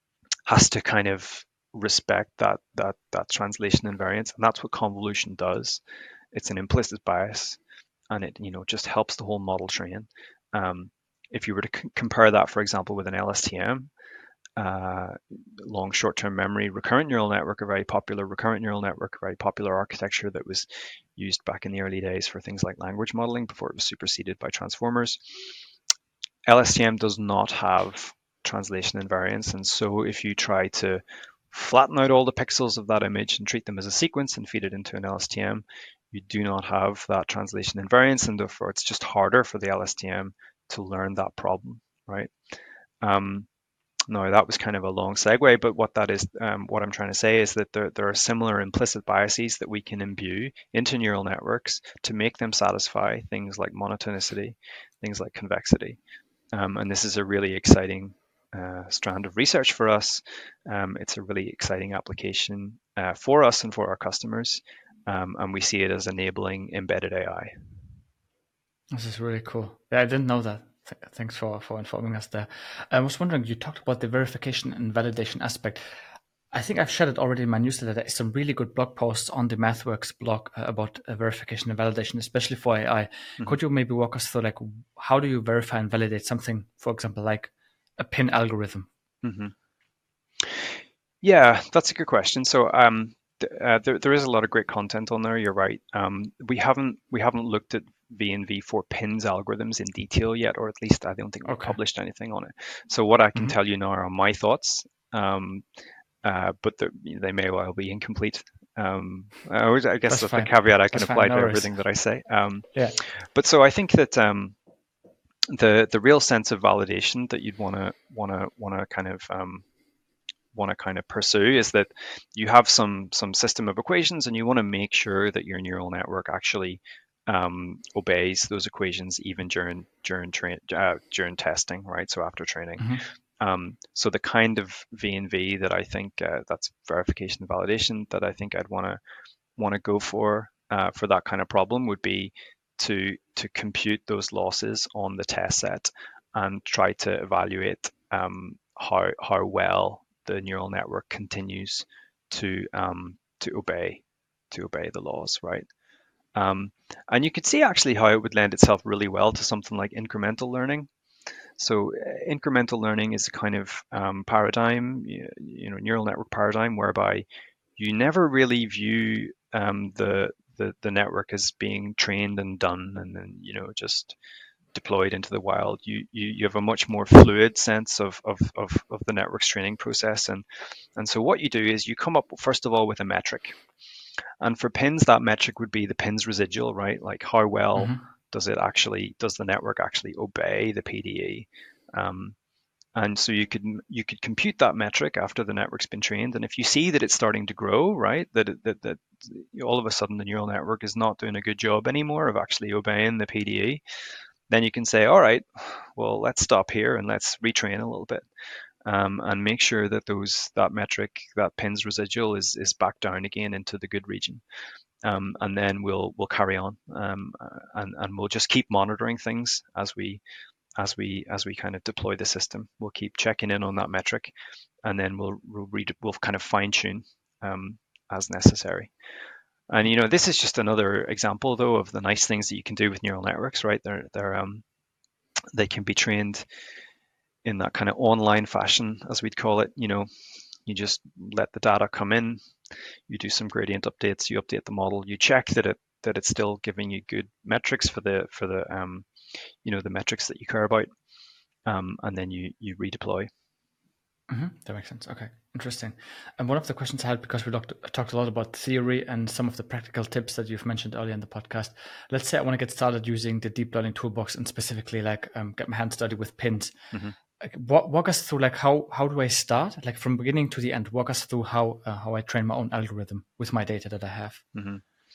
has to kind of respect that that that translation invariance, and that's what convolution does. It's an implicit bias, and it you know just helps the whole model train. Um, if you were to c- compare that, for example, with an L S T M, uh, long short-term memory recurrent neural network, a very popular recurrent neural network, a very popular architecture that was used back in the early days for things like language modeling before it was superseded by transformers. L S T M does not have translation invariance, and so if you try to flatten out all the pixels of that image and treat them as a sequence and feed it into an L S T M, you do not have that translation invariance, and therefore it's just harder for the L S T M to learn that problem, right? Um, no, that was kind of a long segue, but what that is, um, what I'm trying to say is that there, there are similar implicit biases that we can imbue into neural networks to make them satisfy things like monotonicity, things like convexity. Um, and this is a really exciting uh, strand of research for us. Um, it's a really exciting application uh, for us and for our customers. Um, and we see it as enabling embedded A I. This is really cool. Yeah, I didn't know that. Th- thanks for, for informing us there. I was wondering, you talked about the verification and validation aspect. I think I've shared it already in my newsletter. There is some really good blog posts on the MathWorks blog uh, about uh, verification and validation, especially for A I. Mm-hmm. Could you maybe walk us through, like, how do you verify and validate something, for example, like a pin algorithm? Mm-hmm. Yeah, that's a good question. So um, th- uh, there, there is a lot of great content on there. You're right. Um, we haven't we haven't looked at V N V for pins algorithms in detail yet, or at least I don't think we've Okay. published anything on it. So what I can Mm-hmm. tell you now are my thoughts, um, uh, but the, they may well be incomplete. Um, I, always, I guess That's that's the fine. caveat I can That's fine. apply No to worries. everything that I say. Um, Yeah. but so I think that um, the the real sense of validation that you'd want to want to want to kind of um, want to kind of pursue is that you have some some system of equations and you want to make sure that your neural network actually um, obeys those equations even during during train uh, during testing, right? So after training. Hmm. Um, so the kind of V and V that I think uh, that's verification and validation that I think I'd want to want to go for uh, for that kind of problem would be to to compute those losses on the test set and try to evaluate um, how how well the neural network continues to um, to obey to obey the laws, right? Um, and you could see actually how it would lend itself really well to something like incremental learning. So uh, incremental learning is a kind of um, paradigm, you, you know, neural network paradigm whereby you never really view um, the, the the network as being trained and done and then you know just deployed into the wild. You you, you have a much more fluid sense of, of of of the network's training process and and so what you do is you come up first of all with a metric. And for pins, that metric would be the pin's residual, right? Like how well Hmm. does it actually does the network actually obey the P D E? Um, and so you could you could compute that metric after the network's been trained, and if you see that it's starting to grow, right, that it, that that all of a sudden the neural network is not doing a good job anymore of actually obeying the P D E, then you can say, all right, well let's stop here and let's retrain a little bit, um, and make sure that those that metric that pin's residual is is back down again into the good region. Um, and then we'll we'll carry on, um, and and we'll just keep monitoring things as we as we as we kind of deploy the system. We'll keep checking in on that metric, and then we'll we'll, read, we'll kind of fine tune um, as necessary. And you know, this is just another example, though, of the nice things that you can do with neural networks, right? They're they're um, they can be trained in that kind of online fashion, as we'd call it. You know, you just let the data come in, you do some gradient updates, you update the model, you check that it that it's still giving you good metrics for the for the um, you know the metrics that you care about, um, and then you you redeploy. Hmm. That makes sense. Okay, interesting. And one of the questions I had, because we looked, talked a lot about theory and some of the practical tips that you've mentioned earlier in the podcast. Let's say I want to get started using the deep learning toolbox and specifically like um, get my hands dirty with pins. Mm-hmm. Like, walk, walk us through like how how do I start, like from beginning to the end? Walk us through how uh, how I train my own algorithm with my data that I have. Mm-hmm.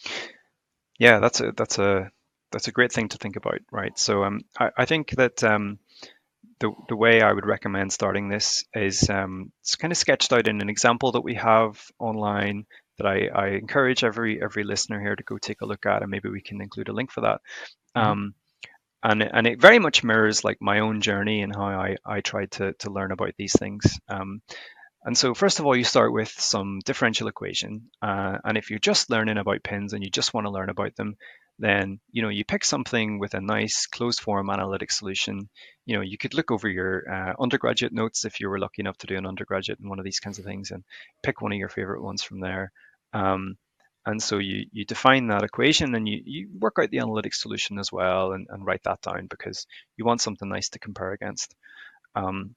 Yeah, that's a that's a that's a great thing to think about, right? So um, I, I think that um, the the way I would recommend starting this is um, it's kind of sketched out in an example that we have online that I, I encourage every every listener here to go take a look at, and maybe we can include a link for that. Hmm. Um, and and it very much mirrors like my own journey and how I I tried to to learn about these things. Um, and so first of all, you start with some differential equation. Uh, and if you're just learning about pins and you just want to learn about them, then you know you pick something with a nice closed form analytic solution. You know, you could look over your uh, undergraduate notes if you were lucky enough to do an undergraduate in one of these kinds of things and pick one of your favorite ones from there. Um, and so you, you define that equation and you, you work out the analytic solution as well and, and write that down because you want something nice to compare against. Um,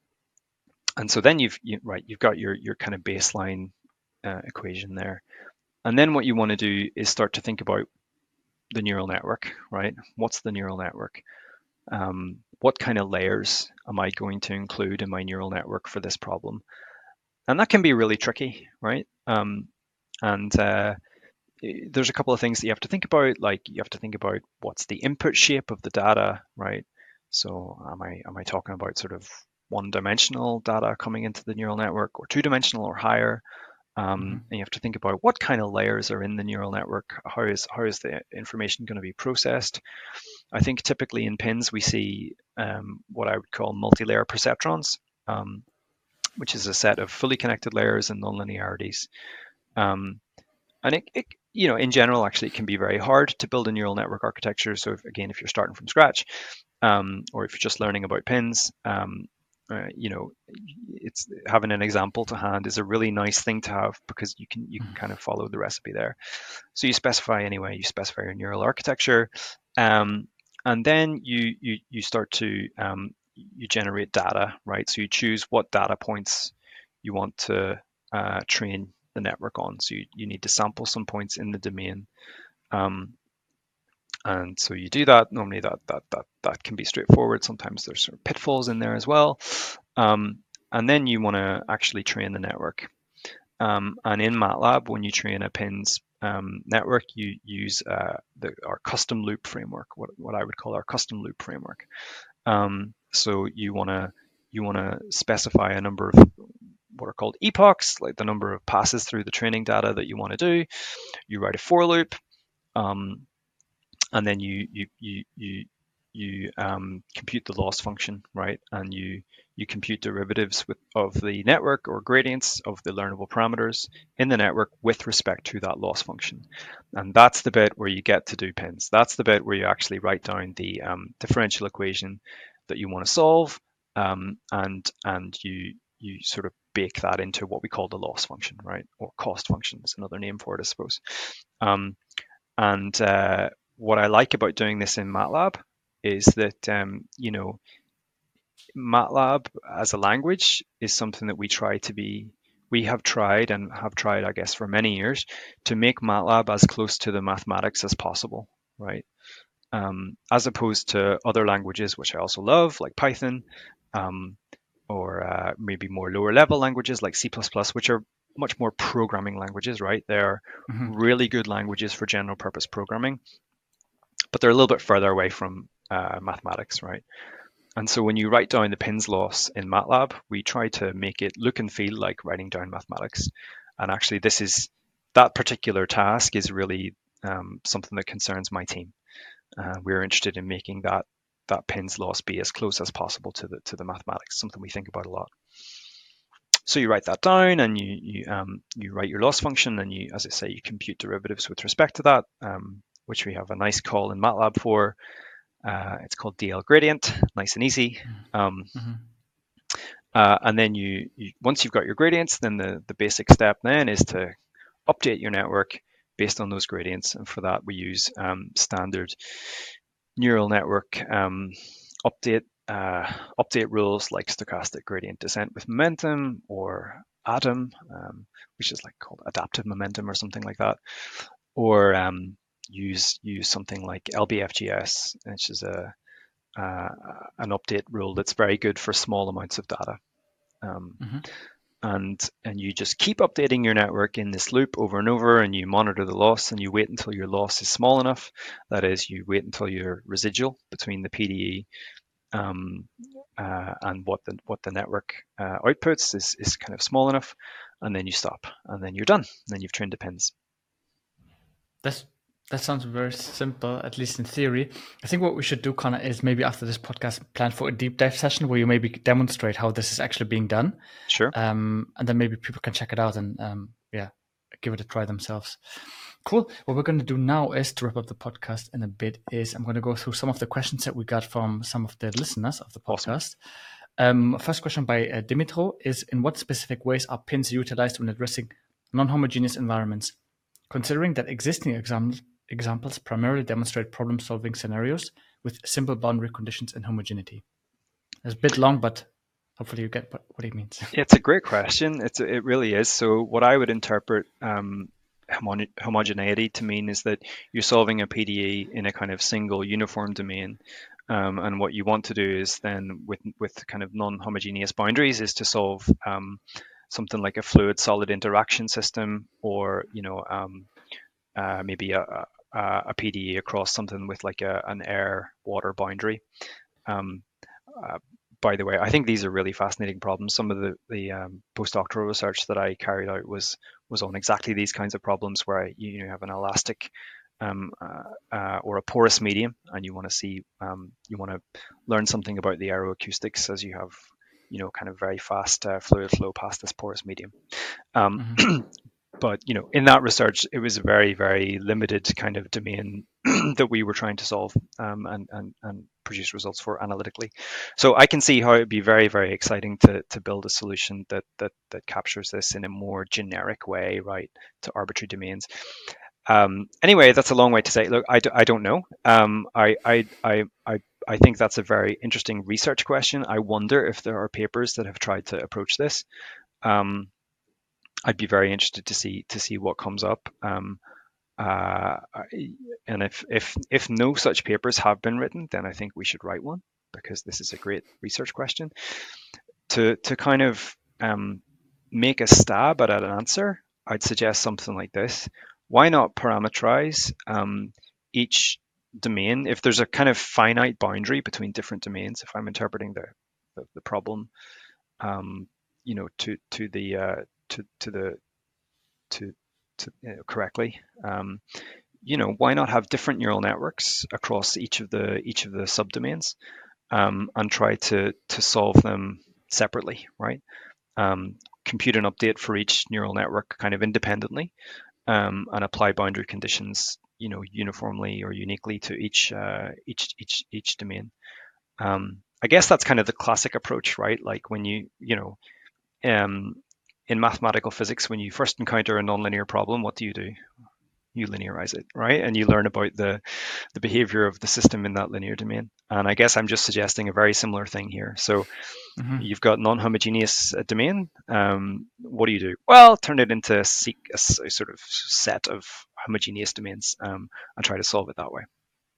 and so then you've you, right, you've got your your kind of baseline uh, equation there. And then what you want to do is start to think about the neural network, right? What's the neural network? Um, what kind of layers am I going to include in my neural network for this problem? And that can be really tricky, right? Um, and uh, there's a couple of things that you have to think about. Like you have to think about what's the input shape of the data, right? So am I am I talking about sort of one-dimensional data coming into the neural network, or two-dimensional, or higher? Hmm. Um, and you have to think about what kind of layers are in the neural network. How is how is the information going to be processed? I think typically in pins we see um, what I would call multi-layer perceptrons, um, which is a set of fully connected layers and nonlinearities. Um, and it, it, you know, in general, actually, it can be very hard to build a neural network architecture. So if, again, if you're starting from scratch, um, or if you're just learning about pins, um, uh, you know, it's having an example to hand is a really nice thing to have because you can you can kind of follow the recipe there. So you specify anyway, you specify your neural architecture, um, and then you you you start to um, you generate data, right? So you choose what data points you want to uh, train the network on. So you, you need to sample some points in the domain. Um, and so you do that. Normally that that that that can be straightforward. Sometimes there's sort of pitfalls in there as well. Um, and then you want to actually train the network. Um, and in MATLAB, when you train a pins um, network, you use uh, the, our custom loop framework, what, what I would call our custom loop framework. Um, so you want to you want to specify a number of what are called epochs, like the number of passes through the training data that you want to do. You write a for loop, um, and then you you you you you um, compute the loss function, right? And you you compute derivatives with, of the network or gradients of the learnable parameters in the network with respect to that loss function. And that's the bit where you get to do pins. That's the bit where you actually write down the um, differential equation that you want to solve, um, and and you you sort of bake that into what we call the loss function, right? Or cost function is another name for it, I suppose. Um, and uh, what I like about doing this in MATLAB is that, um, you know, MATLAB as a language is something that we try to be, we have tried and have tried, I guess, for many years to make MATLAB as close to the mathematics as possible, right? Um, as opposed to other languages, which I also love, like Python, um, or uh, maybe more lower level languages like C plus plus, which are much more programming languages, right? They're Mm-hmm. really good languages for general purpose programming, but they're a little bit further away from uh, mathematics, right? And so when you write down the pins loss in MATLAB, we try to make it look and feel like writing down mathematics. And actually, this is that particular task is really um, something that concerns my team. Uh, we're interested in making that that pins loss be as close as possible to the to the mathematics, something we think about a lot. So you write that down, and you you um, you write your loss function, and you, as I say, you compute derivatives with respect to that, um, which we have a nice call in MATLAB for. Uh, it's called D L gradient, nice and easy. Um, Mm-hmm. uh, and then you, you, once you've got your gradients, then the, the basic step then is to update your network based on those gradients. And for that, we use um, standard neural network um, update uh, update rules like stochastic gradient descent with momentum, or A D A M, um, which is like called adaptive momentum or something like that, or um, use use something like L B F G S, which is a uh, an update rule that's very good for small amounts of data. Um, Mm-hmm. and and you just keep updating your network in this loop over and over, and you monitor the loss, and you wait until your loss is small enough. That is, you wait until your residual between the P D E um, uh, and what the what the network uh, outputs is is kind of small enough, and then you stop, and then you're done. And then you've trained the pins. That's that sounds very simple, at least in theory. I think what we should do, Connor, is maybe after this podcast, plan for a deep dive session where you maybe demonstrate how this is actually being done, Sure. um, and then maybe people can check it out and um, yeah, give it a try themselves. Cool. What we're going to do now is to wrap up the podcast in a bit. Is I'm going to go through some of the questions that we got from some of the listeners of the podcast. Awesome. Um, first question by uh, Dimitro is: in what specific ways are pins utilized when addressing non-homogeneous environments? Considering that existing examples examples primarily demonstrate problem-solving scenarios with simple boundary conditions and homogeneity. It's a bit long, but hopefully you get what he means. It's a great question. It's it really is. So what I would interpret um, homo- homogeneity to mean is that you're solving a P D E in a kind of single uniform domain. Um, and what you want to do is then with with kind of non-homogeneous boundaries is to solve um, something like a fluid solid interaction system, or you know um, uh, maybe a, a, a P D E across something with like a, an air water boundary. Um, uh, by the way, I think these are really fascinating problems. Some of the, the um, postdoctoral research that I carried out was was on exactly these kinds of problems, where I, you know, have an elastic um, uh, uh, or a porous medium, and you want to see um, you want to learn something about the aeroacoustics as you have, you know, kind of very fast uh, fluid flow past this porous medium. Um, mm-hmm. But you know, in that research, it was a very, very limited kind of domain that we were trying to solve um, and, and and produce results for analytically. So I can see how it'd be very, very exciting to to build a solution that that that captures this in a more generic way, right, to arbitrary domains. Um, anyway, that's a long way to say. Look, I, do, I don't know. Um, I, I I I I think that's a very interesting research question. I wonder if there are papers that have tried to approach this. Um, I'd be very interested to see to see what comes up. Um, uh, and if if if no such papers have been written, then I think we should write one, because this is a great research question. To to kind of um, make a stab at an answer, I'd suggest something like this. Why not parameterize um, each domain? If there's a kind of finite boundary between different domains, if I'm interpreting the the, the problem, um, you know, to to the uh, to to the to to you know, correctly, um, you know, why not have different neural networks across each of the each of the subdomains, um, and try to to solve them separately, right? Um, compute an update for each neural network kind of independently, um, and apply boundary conditions, you know, uniformly or uniquely to each uh, each each each domain. Um, I guess that's kind of the classic approach, right? Like when you you know um, in mathematical physics, when you first encounter a nonlinear problem, what do you do? You linearize it, right? And you learn about the the behavior of the system in that linear domain. And I guess I'm just suggesting a very similar thing here. So Mm-hmm. you've got non-homogeneous uh, domain. Um, what do you do? Well, turn it into a, a, a sort of set of homogeneous domains, um, and try to solve it that way.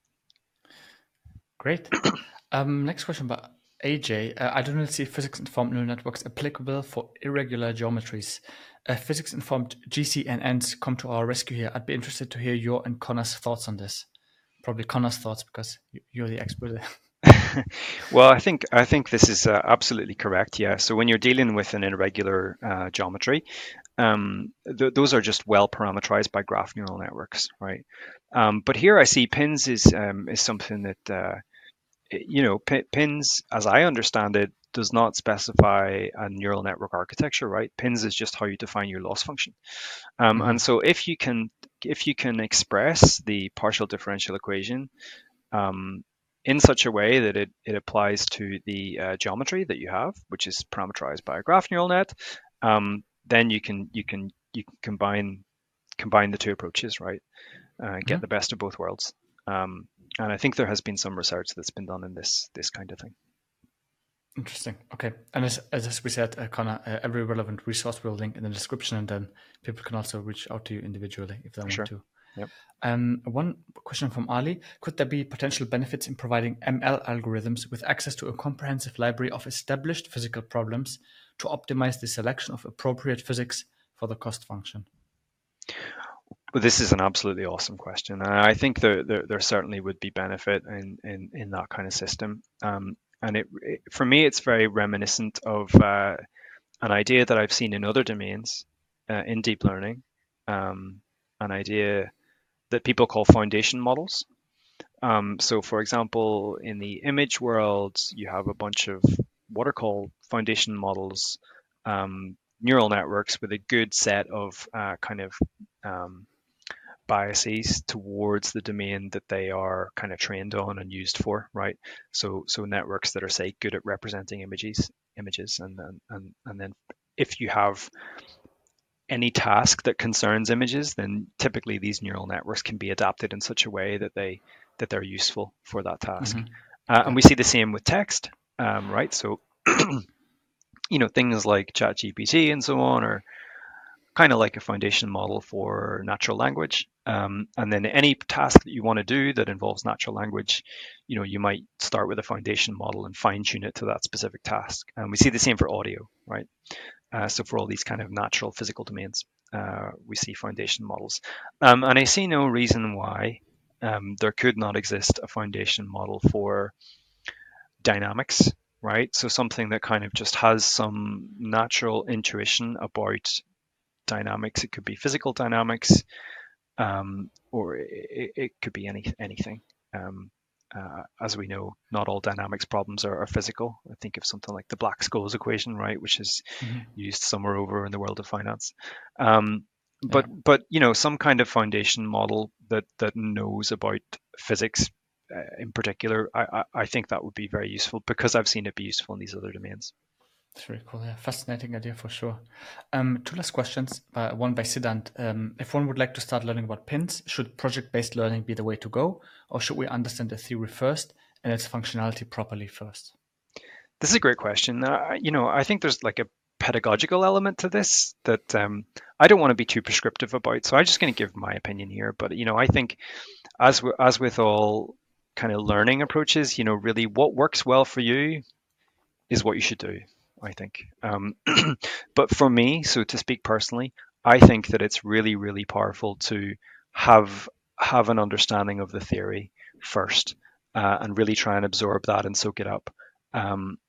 Great. Um, next question by A J. Uh, I don't see physics-informed neural networks applicable for irregular geometries. Uh, physics-informed G C N Ns come to our rescue here. I'd be interested to hear your and Connor's thoughts on this. Probably Connor's thoughts, because you're the expert. Well, I think I think this is uh, absolutely correct. Yeah. So when you're dealing with an irregular uh, geometry, um, th- those are just well parameterized by graph neural networks, right? Um, but here I see pins is um, is something that uh, you know p- pins, as I understand it, does not specify a neural network architecture, right? Pins is just how you define your loss function. Um, Mm-hmm. and so if you can if you can express the partial differential equation um, in such a way that it, it applies to the uh, geometry that you have, which is parameterized by a graph neural net, um, then you can you can you can combine combine the two approaches, right? Uh, get Mm-hmm. the best of both worlds. Um, and I think there has been some research that's been done in this this kind of thing. Interesting. Okay. And as, as we said, uh, Connor, uh, every relevant resource we'll link in the description, and then people can also reach out to you individually if they want Sure. to. Yep. Um, one question from Ali. Could there be potential benefits in providing M L algorithms with access to a comprehensive library of established physical problems to optimize the selection of appropriate physics for the cost function? Well, this is an absolutely awesome question. And I think there, there, there certainly would be benefit in, in, in that kind of system. Um, and it, it, for me, it's very reminiscent of uh, an idea that I've seen in other domains uh, in deep learning, um, an idea that people call foundation models. Um, so, for example, in the image world, you have a bunch of what are called foundation models, um, neural networks with a good set of uh, kind of um, biases towards the domain that they are kind of trained on and used for, right? So, so networks that are, say, good at representing images, images, and then and and then if you have any task that concerns images, then typically these neural networks can be adapted in such a way that they that they're useful for that task. Mm-hmm. Uh, Yeah. and we see the same with text, um, right? So, you know, things like ChatGPT and so on are kind of like a foundation model for natural language. Um, and then any task that you want to do that involves natural language, you know, you might start with a foundation model and fine tune it to that specific task. And we see the same for audio, right? Uh, so for all these kind of natural physical domains, uh, we see foundation models. Um, and I see no reason why um, there could not exist a foundation model for dynamics, right? So something that kind of just has some natural intuition about dynamics. It could be physical dynamics, um, or it, it could be any anything. Um, uh, as we know, not all dynamics problems are, are physical. I think of something like the Black-Scholes equation, right, which is Mm-hmm. used somewhere over in the world of finance. Um, but Yeah. but you know, some kind of foundation model that that knows about physics uh, in particular, I, I I think that would be very useful because I've seen it be useful in these other domains. It's very cool. Yeah, fascinating idea for sure. Um, two last questions. Uh, one by Siddhant. Um, if one would like to start learning about pins, should project-based learning be the way to go, or should we understand the theory first and its functionality properly first? This is a great question. Uh, you know, I think there's like a pedagogical element to this that um, I don't want to be too prescriptive about. So I'm just going to give my opinion here. But you know, I think as w- as with all kind of learning approaches, you know, really what works well for you is what you should do, I think. Um, but for me, so to speak personally, I think that it's really, really powerful to have have an understanding of the theory first, uh, and really try and absorb that and soak it up. Um,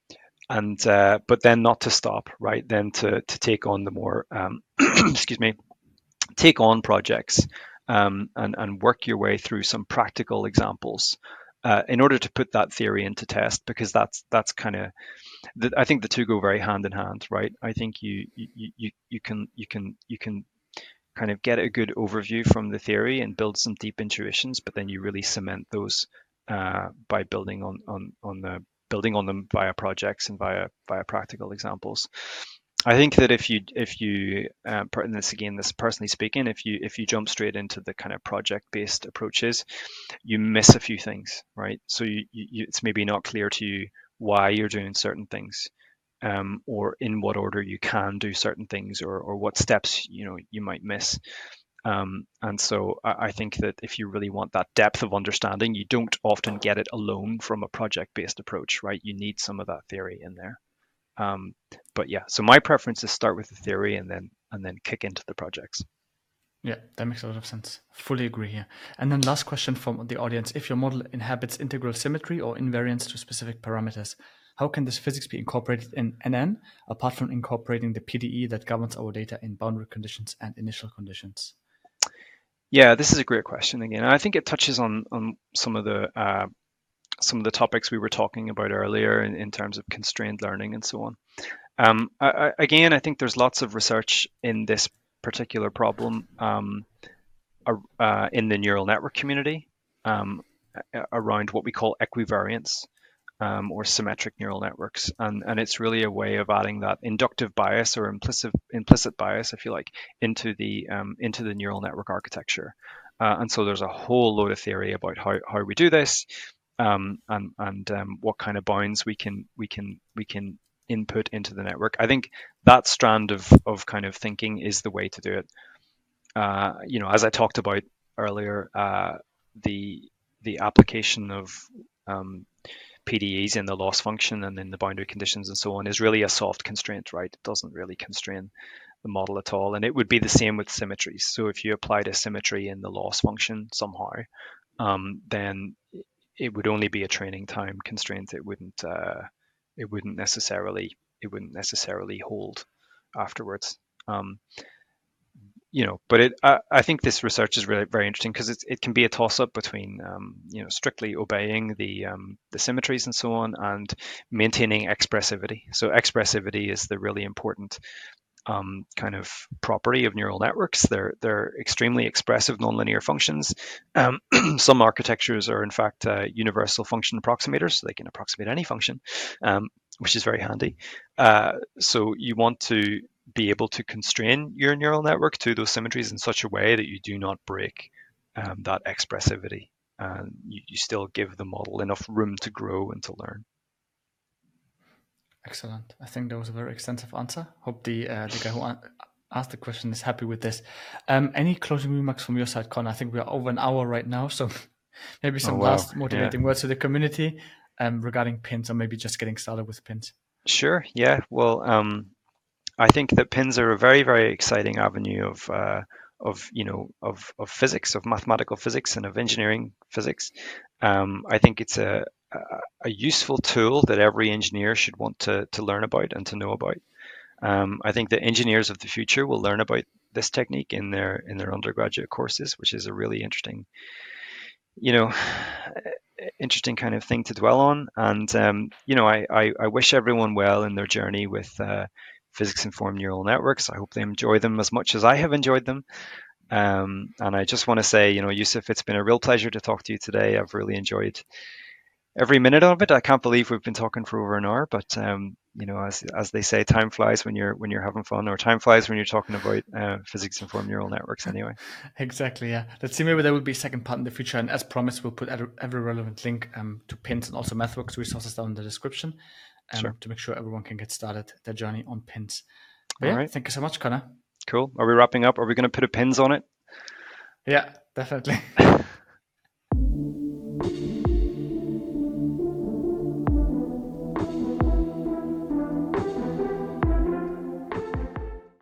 and uh, but then not to stop, right? Then to to take on the more um, excuse me, take on projects, um, and and work your way through some practical examples. Uh, in order to put that theory into test, because that's that's kind of the, I think the two go very hand in hand, right? I think you you you you can you can you can kind of get a good overview from the theory and build some deep intuitions, but then you really cement those uh, by building on on on the building on them via projects and via via practical examples. I think that if you if you uh, and this again, this personally speaking, if you if you jump straight into the kind of project based approaches, you miss a few things, right? So you, you, it's maybe not clear to you why you're doing certain things, um, or in what order you can do certain things, or or what steps you know you might miss. Um, and so I, I think that if you really want that depth of understanding, you don't often get it alone from a project-based approach, right? You need some of that theory in there. Um, but yeah, so my preference is start with the theory and then and then kick into the projects. Yeah, that makes a lot of sense. Fully agree here. And then last question from the audience. If your model inhabits integral symmetry or invariance to specific parameters, how can this physics be incorporated in N N, apart from incorporating the P D E that governs our data in boundary conditions and initial conditions? Yeah, this is a great question again. I think it touches on on some of the uh, some of the topics we were talking about earlier in, in terms of constrained learning and so on. Um, I, I, again, I think there's lots of research in this particular problem, um, uh, in the neural network community, um, around what we call equivariance, um, or symmetric neural networks, and and it's really a way of adding that inductive bias or implicit implicit bias, if you like, into the um, into the neural network architecture. Uh, and so there's a whole load of theory about how, how we do this, um, and and um, what kind of bounds we can we can we can input into the network. I think that strand of of kind of thinking is the way to do it. Uh, you know, as I talked about earlier, uh, the the application of um, P D Es in the loss function and in the boundary conditions and so on is really a soft constraint, right? It doesn't really constrain the model at all. And it would be the same with symmetries. So if you applied a symmetry in the loss function somehow, um, then it would only be a training time constraint. It wouldn't uh, it wouldn't necessarily it wouldn't necessarily hold afterwards. Um, you know, but it, I, I think this research is really very interesting because it, it can be a toss up between, um, you know, strictly obeying the um, the symmetries and so on, and maintaining expressivity. So expressivity is the really important um, kind of property of neural networks. They're they're extremely expressive nonlinear functions. Um, some architectures are in fact uh, universal function approximators, so they can approximate any function, um, which is very handy. Uh, so you want to be able to constrain your neural network to those symmetries in such a way that you do not break um, that expressivity, and you, you still give the model enough room to grow and to learn. Excellent. I think that was a very extensive answer. Hope the uh, the guy who an- asked the question is happy with this. Um, any closing remarks from your side, Con? I think we are over an hour right now, so maybe some Oh, wow. last motivating Yeah. words to the community um, regarding pins, or maybe just getting started with pins. Sure. Yeah. Well, um, I think that pins are a very, very exciting avenue of uh, of you know of of physics, of mathematical physics, and of engineering physics. Um, I think it's a, a a useful tool that every engineer should want to to learn about and to know about. Um, I think the engineers of the future will learn about this technique in their in their undergraduate courses, which is a really interesting, you know, interesting kind of thing to dwell on. And um, you know, I, I, I wish everyone well in their journey with uh, physics-informed neural networks. I hope they enjoy them as much as I have enjoyed them. Um, and I just want to say, you know, Yusuf, it's been a real pleasure to talk to you today. I've really enjoyed every minute of it. I can't believe we've been talking for over an hour, but um, you know, as as they say, time flies when you're when you're having fun, or time flies when you're talking about uh, physics-informed neural networks. Anyway. Exactly, yeah. Let's see, maybe there will be a second part in the future. And as promised, we'll put every relevant link um, to pins and also MathWorks resources down in the description. um, Sure. to make sure everyone can get started their journey on pins. But All yeah, right. thank you so much, Connor. Cool. Are we wrapping up? Are we going to put a pins on it? Yeah, definitely.